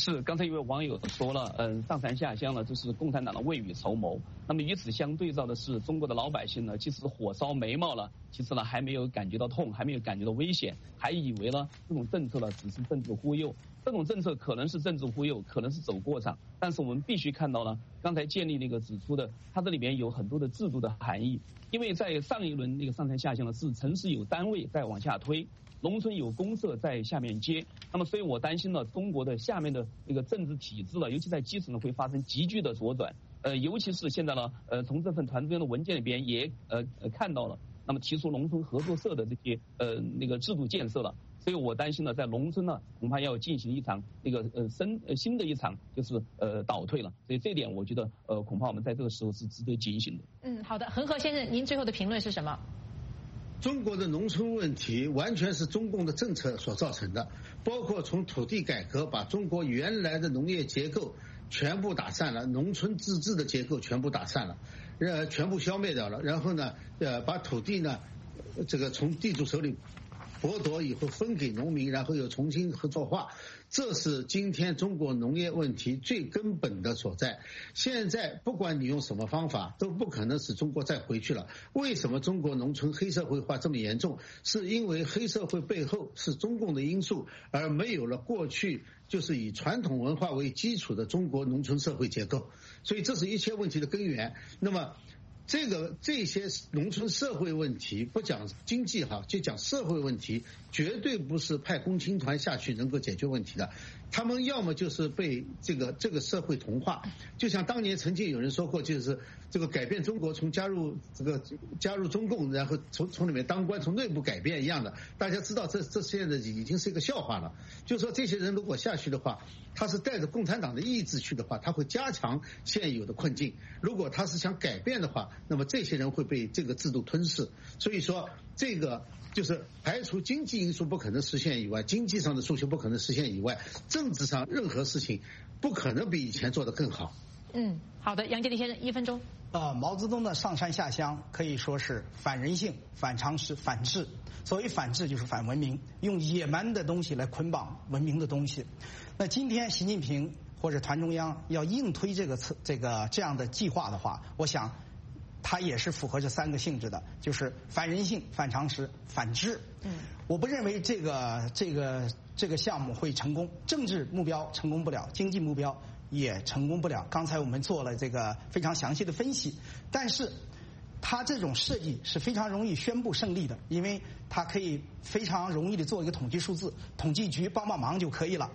是，刚才一位网友说了，上山下乡呢，这是共产党的未雨绸缪。那么与此相对照的是，中国的老百姓呢，即使火烧眉毛了，其实呢还没有感觉到痛，还没有感觉到危险，还以为呢这种政策呢只是政治忽悠。这种政策可能是政治忽悠，可能是走过场，但是我们必须看到呢，刚才建立那个指出的，它这里面有很多的制度的含义。因为在上一轮那个上山下乡呢，是城市有单位在往下推，农村有公社在下面接，那么所以我担心呢，中国的下面的那个政治体制呢，尤其在基层呢，会发生急剧的左转。尤其是现在呢，从这份团中央的文件里边也看到了，那么提出农村合作社的这些那个制度建设了。所以我担心呢，在农村呢，恐怕要进行一场那个新的一场就是倒退了。所以这点我觉得恐怕我们在这个时候是值得警醒的。 好的，恒河先生，您最后的评论是什么？ 中国的农村问题完全是中共的政策所造成的，包括从土地改革把中国原来的农业结构全部打散了，农村自治的结构全部打散了，全部消灭掉了。然后呢，把土地呢，这个从地主手里剥夺以后分给农民，然后又重新合作化，这是今天中国农业问题最根本的所在。现在不管你用什么方法，都不可能使中国再回去了。为什么中国农村黑社会化这么严重？是因为黑社会背后是中共的因素，而没有了过去就是以传统文化为基础的中国农村社会结构，所以这是一切问题的根源。那么这些农村社会问题，不讲经济哈，就讲社会问题，绝对不是派共青团下去能够解决问题的。他们要么就是被这个社会同化，就像当年曾经有人说过，就是这个改变中国从加入中共，然后从里面当官，从内部改变一样的。大家知道这现在已经是一个笑话了。就是说这些人如果下去的话，他是带着共产党的意志去的话，他会加强现有的困境。如果他是想改变的话，那么这些人会被这个制度吞噬。所以说这个就是排除经济因素不可能实现以外，经济上的诉求不可能实现以外，政治上任何事情不可能比以前做得更好。 好的，杨洁篪先生，1分钟。 毛泽东的上山下乡可以说是反人性、反常识、反智。所谓反智就是反文明，用野蛮的东西来捆绑文明的东西。那今天习近平或者团中央要硬推这样的计划的话，我想它也是符合这3个性质的，就是反人性、反常识、反智。我不认为这个项目会成功，政治目标成功不了，经济目标也成功不了。刚才我们做了这个非常详细的分析，但是它这种设计是非常容易宣布胜利的，因为它可以非常容易的做一个统计数字，统计局帮忙就可以了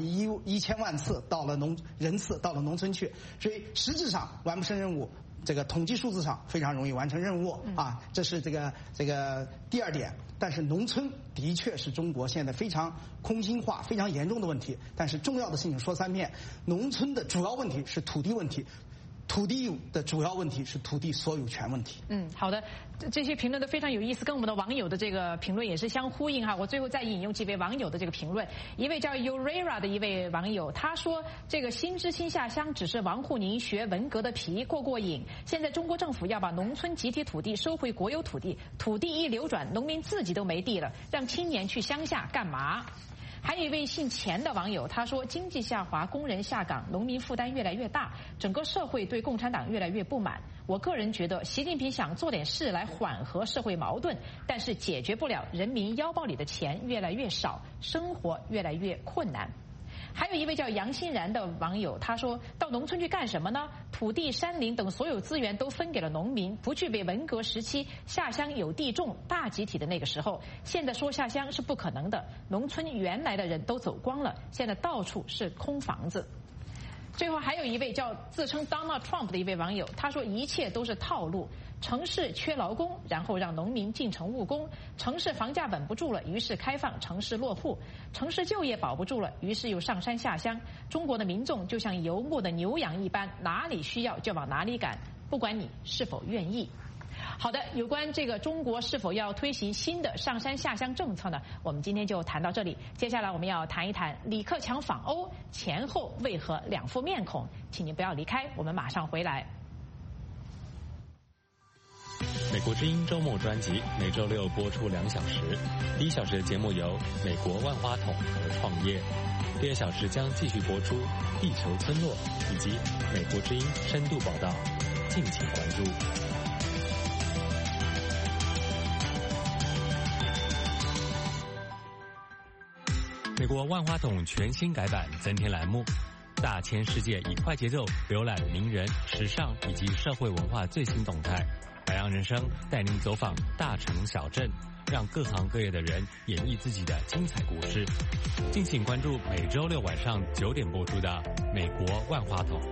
1000万次人次到了农村去，所以实质上完不成任务。这个统计数字上非常容易完成任务这是这个第2点。但是农村的确是中国现在非常空心化、非常严重的问题。但是重要的事情说3遍，农村的主要问题是土地问题。土地的主要问题是土地所有权问题。 好的，这些评论都非常有意思，跟我们的网友的这个评论也是相呼应哈。我最后再引用几位网友的这个评论。一位叫 Urera 的一位网友，他说这个新知青下乡只是王沪宁学文革的皮过瘾。现在中国政府要把农村集体土地收回国有土地，土地一流转，农民自己都没地了，让青年去乡下干嘛？还有一位姓钱的网友，他说经济下滑，工人下岗，农民负担越来越大，整个社会对共产党越来越不满。我个人觉得习近平想做点事来缓和社会矛盾，但是解决不了人民腰包里的钱越来越少，生活越来越困难。还有一位叫杨欣然的网友，他说到农村去干什么呢？土地、山林等所有资源都分给了农民，不具备文革时期下乡有地种大集体的那个时候。现在说下乡是不可能的，农村原来的人都走光了，现在到处是空房子。最后还有一位叫自称 Donald Trump 的一位网友，他说一切都是套路，城市缺劳工，然后让农民进城务工，城市房价稳不住了，于是开放城市落户，城市就业保不住了，于是又上山下乡。中国的民众就像游牧的牛羊一般，哪里需要就往哪里赶，不管你是否愿意。好的，有关这个中国是否要推行新的上山下乡政策呢？我们今天就谈到这里。接下来我们要谈一谈李克强访欧前后为何2副面孔，请您不要离开，我们马上回来。 美国之音周末专辑每周六播出2小时。第1小时的节目由美国万花筒和创业，第2小时将继续播出地球村落以及美国之音深度报道，敬请关注。美国万花筒全新改版增添栏目，大千世界以快节奏浏览名人、时尚以及社会文化最新动态。海洋人生带您走访大城小镇，让各行各业的人演绎自己的精彩故事。敬请关注每周六晚上9点播出的《美国万花筒》。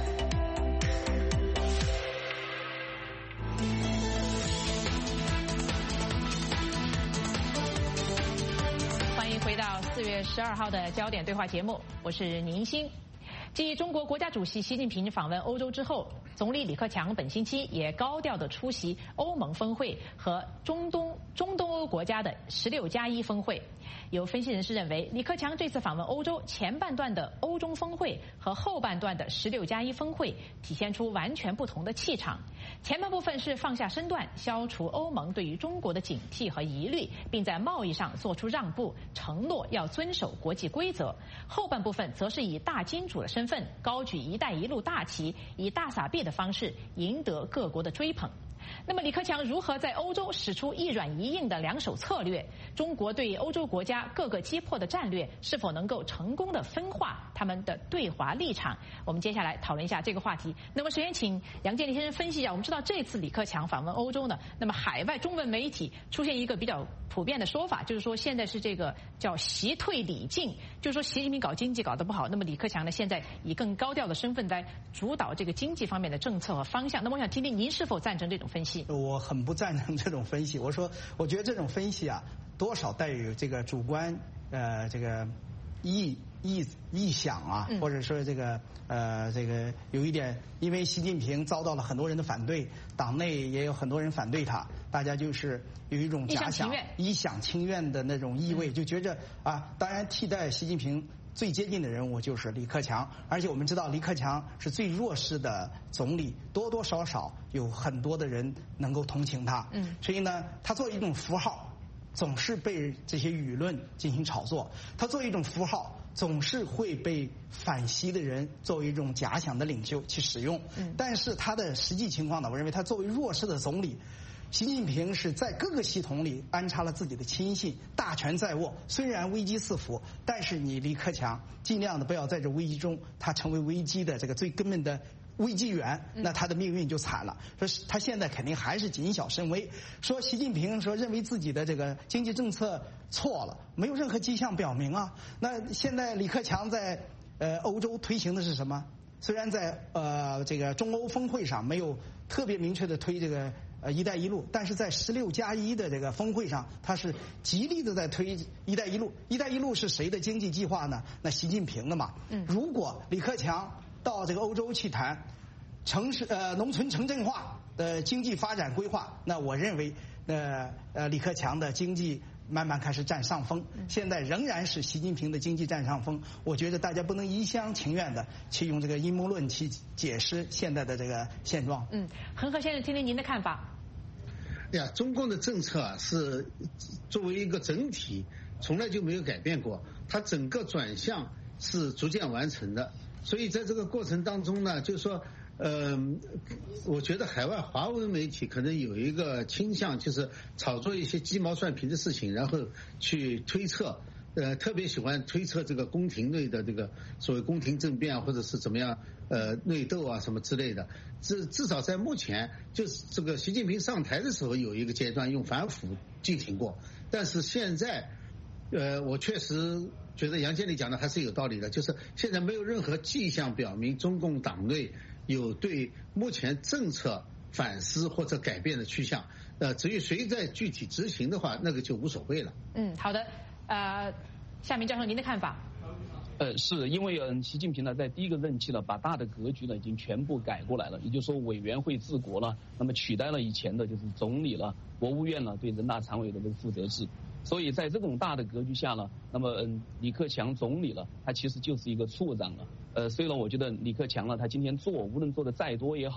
欢迎回到4月12号的焦点对话节目，我是宁欣。继中国国家主席习近平访问欧洲之后，总理李克强本星期也高调地出席欧盟峰会和中东欧国家的16+1峰会。有分析人士认为，李克强这次访问欧洲前半段的欧中峰会和后半段的16+1峰会体现出完全不同的气场。前半部分是放下身段，消除欧盟对于中国的警惕和疑虑，并在贸易上做出让步，承诺要遵守国际规则。后半部分则是以大金主的身份，高举“一带一路”大旗，以大撒币的方式赢得各国的追捧。那么李克强如何在欧洲使出一软一硬的2手策略？中国对欧洲国家各个击破的战略是否能够成功的分化他们的对华立场？我们接下来讨论一下这个话题。那么首先请杨建立先生分析一下，我们知道这次李克强访问欧洲呢，那么海外中文媒体出现一个比较普遍的说法，就是说现在是这个叫习退李进，就是说习近平搞经济搞得不好，那么李克强呢现在以更高调的身份来主导这个经济方面的政策和方向。那么我想听听您是否赞成这种分析？ 我很不赞成这种分析。我觉得这种分析啊，多少带有这个主观这个臆想啊，或者说这个有一点，因为习近平遭到了很多人的反对，党内也有很多人反对他，大家就是有一种假想、一厢情愿的那种意味，就觉着啊，当然替代习近平最接近的人物就是李克强，而且我们知道李克强是最弱势的总理，多多少少有很多的人能够同情他，所以呢，他作为一种符号，总是被这些舆论进行炒作，他作为一种符号，总是会被反习的人作为一种假想的领袖去使用。但是他的实际情况呢，我认为他作为弱势的总理，习近平是在各个系统里安插了自己的亲信，大权在握。虽然危机四伏，但是你李克强尽量的不要在这危机中，他成为危机的这个最根本的危机源，那他的命运就惨了。说他现在肯定还是谨小慎微。说习近平说认为自己的这个经济政策错了，没有任何迹象表明啊。那现在李克强在欧洲推行的是什么？虽然在这个中欧峰会上没有特别明确的推这个一带一路，但是在16+1的这个峰会上，他是极力的在推一带一路。一带一路是谁的经济计划呢？那习近平的嘛。如果李克强到这个欧洲去谈农村城镇化的经济发展规划，那我认为李克强的经济慢慢开始占上风，现在仍然是习近平的经济占上风。我觉得大家不能一厢情愿的去用这个阴谋论去解释现在的这个现状。 恒河先生，听听您的看法。 呀，中共的政策啊，是作为一个整体从来就没有改变过，它整个转向是逐渐完成的。所以在这个过程当中呢，就是说我觉得海外华文媒体可能有一个倾向，就是炒作一些鸡毛蒜皮的事情，然后去推测，特别喜欢推测这个宫廷内的这个所谓宫廷政变或者是怎么样内斗啊什么之类的。至少在目前，就是这个习近平上台的时候有一个阶段用反腐进行过，但是现在我确实觉得杨建立讲的还是有道理的，就是现在没有任何迹象表明中共党内有对目前政策反思或者改变的趋向。至于谁在具体执行的话，那个就无所谓了。 好的。夏明教授，您的看法？ 是因为习近平呢在第一个任期呢，把大的格局呢已经全部改过来了，也就是说委员会治国了，那么取代了以前的就是总理了、国务院了对人大常委的这个负责制。所以在这种大的格局下呢，那么李克强总理了，他其实就是一个处长了。所以呢，我觉得李克强呢，他今天无论做的再多也好，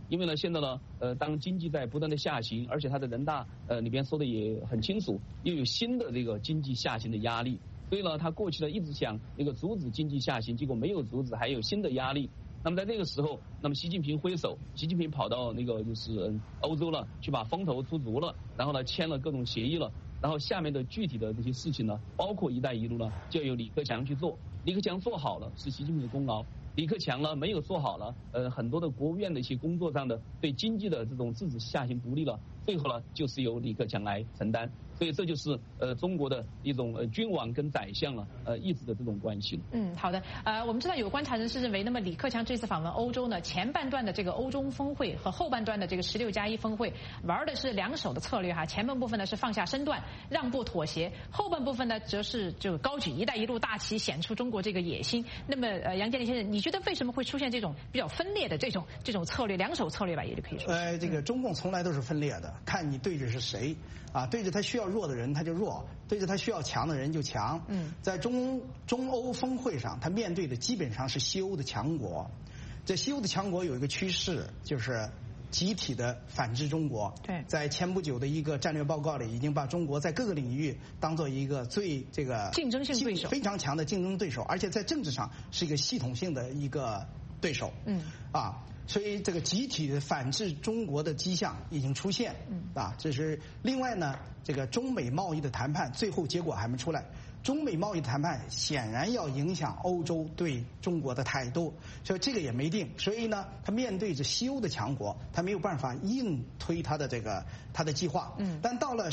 因为呢，现在呢，当经济在不断的下行，而且他的人大里边说的也很清楚，又有新的这个经济下行的压力，所以呢，他过去呢一直想那个阻止经济下行，结果没有阻止，还有新的压力。那么在这个时候，那么习近平挥手，习近平跑到那个就是欧洲了，去把风头出足了，然后呢签了各种协议了，然后下面的具体的这些事情呢，包括“一带一路”呢，就由李克强去做。李克强做好了是习近平的功劳，李克强呢没有做好了，很多的国务院的一些工作上的对经济的这种制止下行不利了，最后呢就是由李克强来承担。所以这就是中国的一种君王跟宰相了一直的这种关系。 好的。我们知道有观察人士认为，那么李克强这次访问欧洲呢，前半段的这个欧中峰会和后半段的这个16+1峰会玩的是两手的策略哈。前半部分呢是放下身段，让步妥协；后半部分呢则是就高举“一带一路”大旗，显出中国这个野心。那么杨建立先生，你觉得为什么会出现这种比较分裂的这种策略，两手策略吧，也就可以说。 这个中共从来都是分裂的，看你对着是谁啊，对着他需要弱的人他就弱，对着他需要强的人就强。在中欧峰会上，他面对的基本上是西欧的强国。这西欧的强国有一个趋势，就是集体的反制中国。 对， 在前不久的一个战略报告里，已经把中国在各个领域当做一个最这个竞争性对手， 非常强的竞争对手，而且在政治上是一个系统性的一个对手。所以这个集体的反制中国的迹象已经出现。这是另外呢，这个中美贸易的谈判最后结果还没出来。中美贸易谈判显然要影响欧洲对中国的态度，所以这个也没定。所以呢，他面对着西欧的强国，他没有办法硬推他的计划。但到了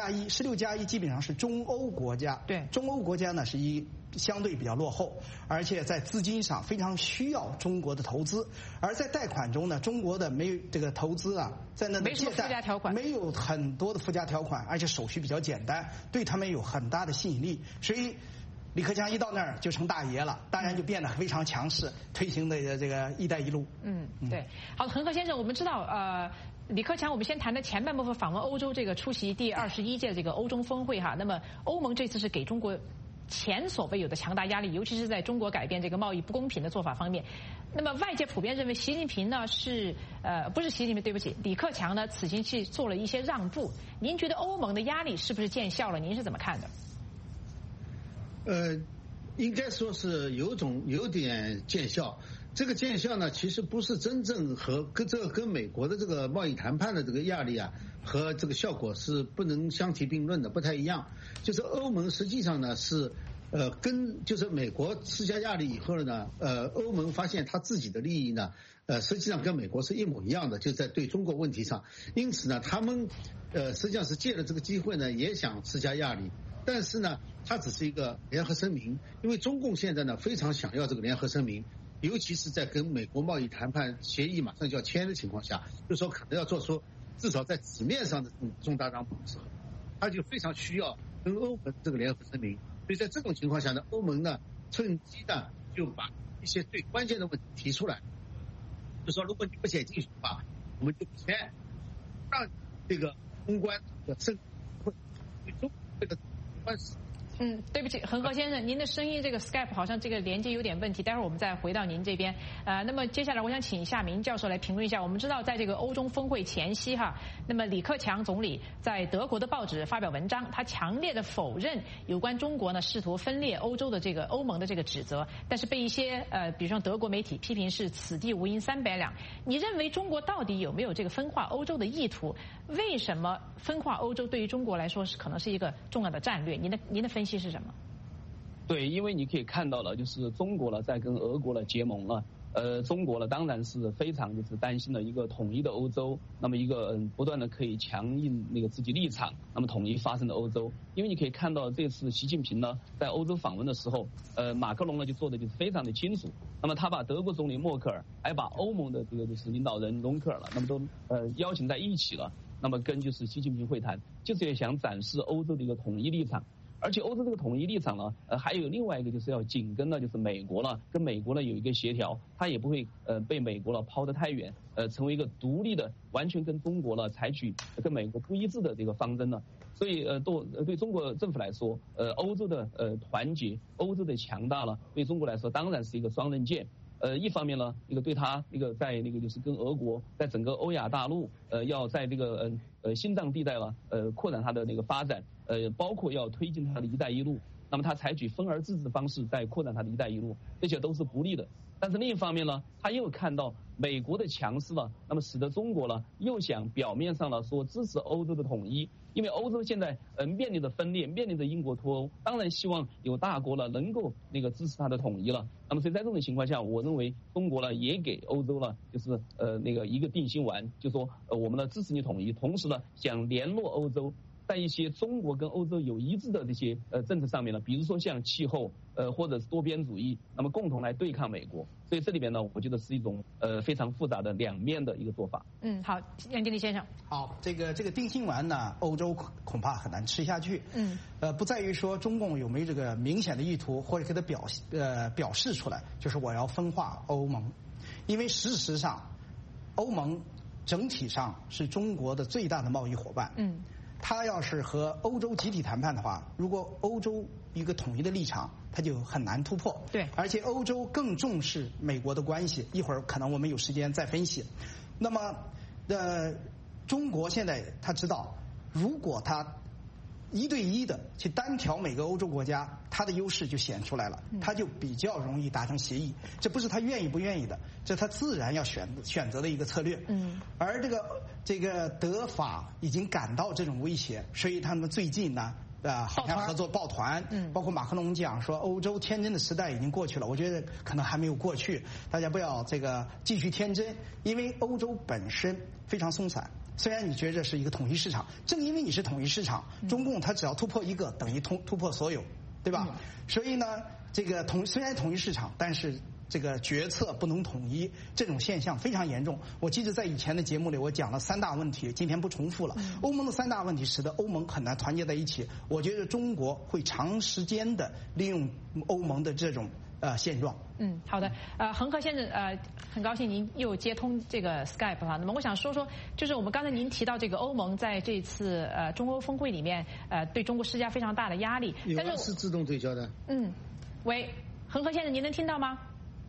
16+1基本上是中欧国家。 对， 中欧国家呢是相对比较落后，而且在资金上非常需要中国的投资，而在贷款中呢，中国的没有这个投资啊，在那没什么附加条款， 没有很多的附加条款，而且手续比较简单，对他们有很大的吸引力。所以李克强一到那儿就成大爷了，当然就变得非常强势，推行的这个“一带一路”。 对。好，恒河先生，我们知道李克强，我们先谈的前半部分访问欧洲，这个出席第21届这个欧中峰会哈。那么欧盟这次是给中国前所未有的强大压力，尤其是在中国改变这个贸易不公平的做法方面。那么外界普遍认为，习近平呢不是习近平，对不起，李克强呢此行去做了一些让步。您觉得欧盟的压力是不是见效了？您是怎么看的？ 应该说是有点见效。这个见效呢，其实不是真正跟美国的这个贸易谈判的这个压力啊和这个效果是不能相提并论的，不太一样。就是欧盟实际上呢是就是美国施加压力以后呢，欧盟发现他自己的利益呢，实际上跟美国是一模一样的，就在对中国问题上。因此呢，他们实际上是借了这个机会呢，也想施加压力。但是呢，它只是一个联合声明，因为中共现在呢非常想要这个联合声明，尤其是在跟美国贸易谈判协议马上就要签的情况下，就是说可能要做出至少在纸面上的这种重大让步的时候，他就非常需要跟欧盟这个联合声明。所以在这种情况下呢，欧盟呢趁机呢就把一些最关键的问题提出来，就说如果你不写进去的话，我们就不签，让这个公关的声会对中国的关系。 对不起，恒河先生，您的声音这个 Skype 好像这个连接有点问题，待会儿我们再回到您这边。那么接下来我想请夏明教授来评论一下。我们知道在这个欧中峰会前夕哈，那么李克强总理在德国的报纸发表文章，他强烈的否认有关中国呢试图分裂欧洲的这个欧盟的这个指责，但是被一些比如说德国媒体批评是此地无银三百两。你认为中国到底有没有这个分化欧洲的意图？为什么分化欧洲对于中国来说可能是一个重要的战略？您的分析是什么？ 对，因为你可以看到了，就是中国呢在跟俄国呢结盟了。中国呢当然是非常就是担心的一个统一的欧洲，那么一个不断的可以强硬那个自己立场，那么统一发生的欧洲。因为你可以看到这次习近平呢在欧洲访问的时候，马克龙呢就做的就是非常的清楚。那么他把德国总理默克尔，还把欧盟的这个就是领导人容克尔了，那么都邀请在一起了。那么跟就是习近平会谈，就是也想展示欧洲的一个统一立场。而且欧洲这个统一立场呢，还有另外一个就是要紧跟呢，就是美国了，跟美国呢有一个协调，它也不会被美国了抛得太远，成为一个独立的，完全跟中国了采取跟美国不一致的这个方针呢。所以对中国政府来说，欧洲的团结，欧洲的强大了，对中国来说当然是一个双刃剑。 一方面呢，对他在就是跟俄国在整个欧亚大陆要在心脏地带了扩展它的发展，包括要推进它的一带一路。那么他采取分而治之的方式在扩展他的一带一路，这些都是不利的。但是另一方面呢，他又看到美国的强势了，那么使得中国呢又想表面上了说支持欧洲的统一，因为欧洲现在面临着分裂，面临着英国脱欧，当然希望有大国了能够支持他的统一了。那么所以在这种情况下，我认为中国呢也给欧洲呢就是一个定心丸，就说我们呢支持你统一，同时呢想联络欧洲。在一些中国跟欧洲有一致的这些政策上面呢，比如说像气候或者是多边主义，那么共同来对抗美国。所以这里边呢，我觉得是一种非常复杂的两面的一个做法。 好，杨经理先生。好， 这个定心丸呢，欧洲恐怕很难吃下去。不在于说中共有没有这个明显的意图，或者给他表示出来，就是我要分化欧盟，因为事实上，欧盟整体上是中国的最大的贸易伙伴。他要是和欧洲集体谈判的话，如果欧洲一个统一的立场，他就很难突破。 对， 而且欧洲更重视美国的关系，一会儿可能我们有时间再分析。那么，中国现在他知道，如果他一对一的去单挑每个欧洲国家，他的优势就显出来了，他就比较容易达成协议。这不是他愿意不愿意的，这他自然要选择的一个策略。而这个德法已经感到这种威胁，所以他们最近呢，好像合作抱团。包括马克龙讲说，欧洲天真的时代已经过去了，我觉得可能还没有过去，大家不要继续天真，因为欧洲本身非常松散。虽然你觉得这是一个统一市场，正因为你是统一市场，中共它只要突破一个，等于突破所有，对吧？所以呢，虽然统一市场，但是这个决策不能统一，这种现象非常严重。我记得在以前的节目里，我讲了3大问题，今天不重复了。欧盟的3大问题使得欧盟很难团结在一起。我觉得中国会长时间的利用欧盟的这种现状。 好的。恒河先生，很高兴您又接通这个 Skype 哈。那么我想说，就是我们刚才您提到这个欧盟在这次中欧峰会里面，对中国施加非常大的压力。但是是自动对焦的。 喂，恒河先生，您能听到吗？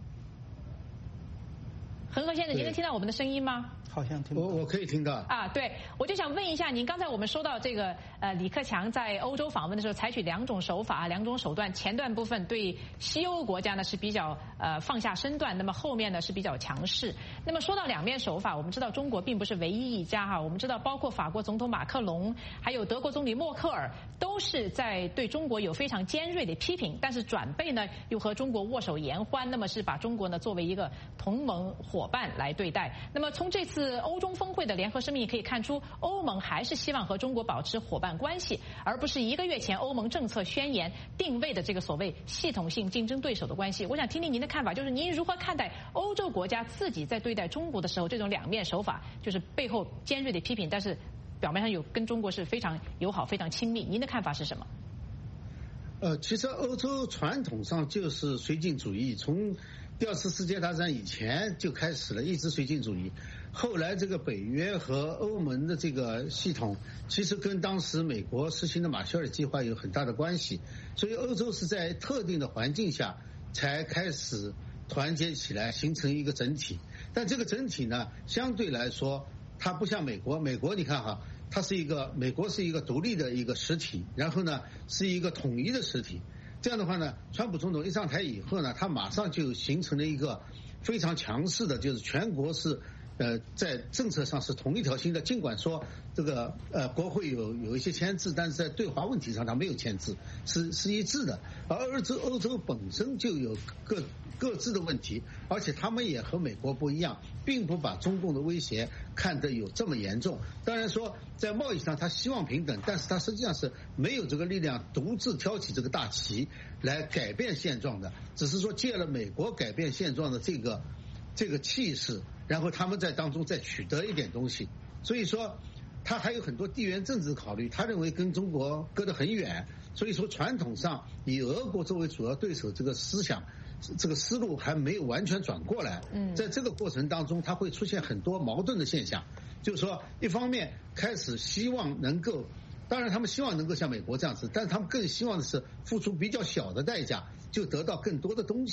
恒河先生，您能听到我们的声音吗？ 好像听不到。 我可以听到。 对，我就想问一下您，刚才我们说到这个李克强在欧洲访问的时候，采取2种手法、2种手段。前段部分对西欧国家呢是比较放下身段，那么后面呢是比较强势。那么说到两面手法，我们知道中国并不是唯一一家哈，我们知道包括法国总统马克龙，还有德国总理默克尔，都是在对中国有非常尖锐的批评，但是转背呢又和中国握手言欢，那么是把中国呢作为一个同盟伙伴来对待。那么从这次欧中峰会的联合声明可以看出，欧盟还是希望和中国保持伙伴关系，而不是1个月前欧盟政策宣言定位的这个所谓系统性竞争对手的关系。我想听听您的看法，就是您如何看待欧洲国家自己在对待中国的时候这种两面手法，就是背后尖锐的批评，但是表面上有跟中国是非常友好、非常亲密。您的看法是什么？ 其实欧洲传统上就是绥靖主义，从第2次世界大战以前就开始了，一直绥靖主义。后来这个北约和欧盟的这个系统，其实跟当时美国实行的马歇尔计划有很大的关系。所以欧洲是在特定的环境下才开始团结起来，形成一个整体。但这个整体呢，相对来说，它不像美国。美国你看哈，美国是一个独立的一个实体，然后呢是一个统一的实体。这样的话呢，川普总统一上台以后呢，他马上就形成了一个非常强势的，就是全国是在政策上是同一条心的。尽管说这个国会有一些牵制，但是在对华问题上它没有牵制，是一致的。而欧洲本身就有各自的问题，而且他们也和美国不一样，并不把中共的威胁看得有这么严重。当然说在贸易上他希望平等，但是他实际上是没有这个力量独自挑起这个大旗来改变现状的，只是说借了美国改变现状的这个气势，然后他们在当中再取得一点东西。所以说他还有很多地缘政治考虑，他认为跟中国隔得很远，所以说传统上以俄国作为主要对手这个思想，这个思路还没有完全转过来。在这个过程当中，它会出现很多矛盾的现象。就是说一方面开始希望能够，当然他们希望能够像美国这样子，但是他们更希望的是付出比较小的代价就得到更多的东西。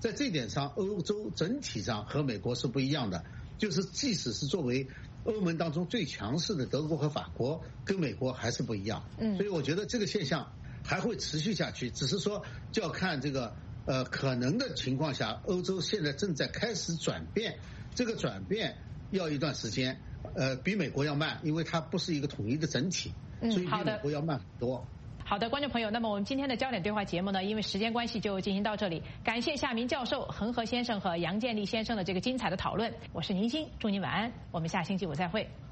在这点上，欧洲整体上和美国是不一样的，就是即使是作为欧盟当中最强势的德国和法国，跟美国还是不一样。所以我觉得这个现象还会持续下去，只是说就要看这个可能的情况下，欧洲现在正在开始转变，这个转变要一段时间，比美国要慢，因为它不是一个统一的整体，所以比美国要慢很多。 好的，观众朋友，那么我们今天的焦点对话节目呢，因为时间关系就进行到这里。感谢夏明教授、恒河先生和杨建立先生的这个精彩的讨论。我是宁鑫，祝您晚安，我们下星期五再会。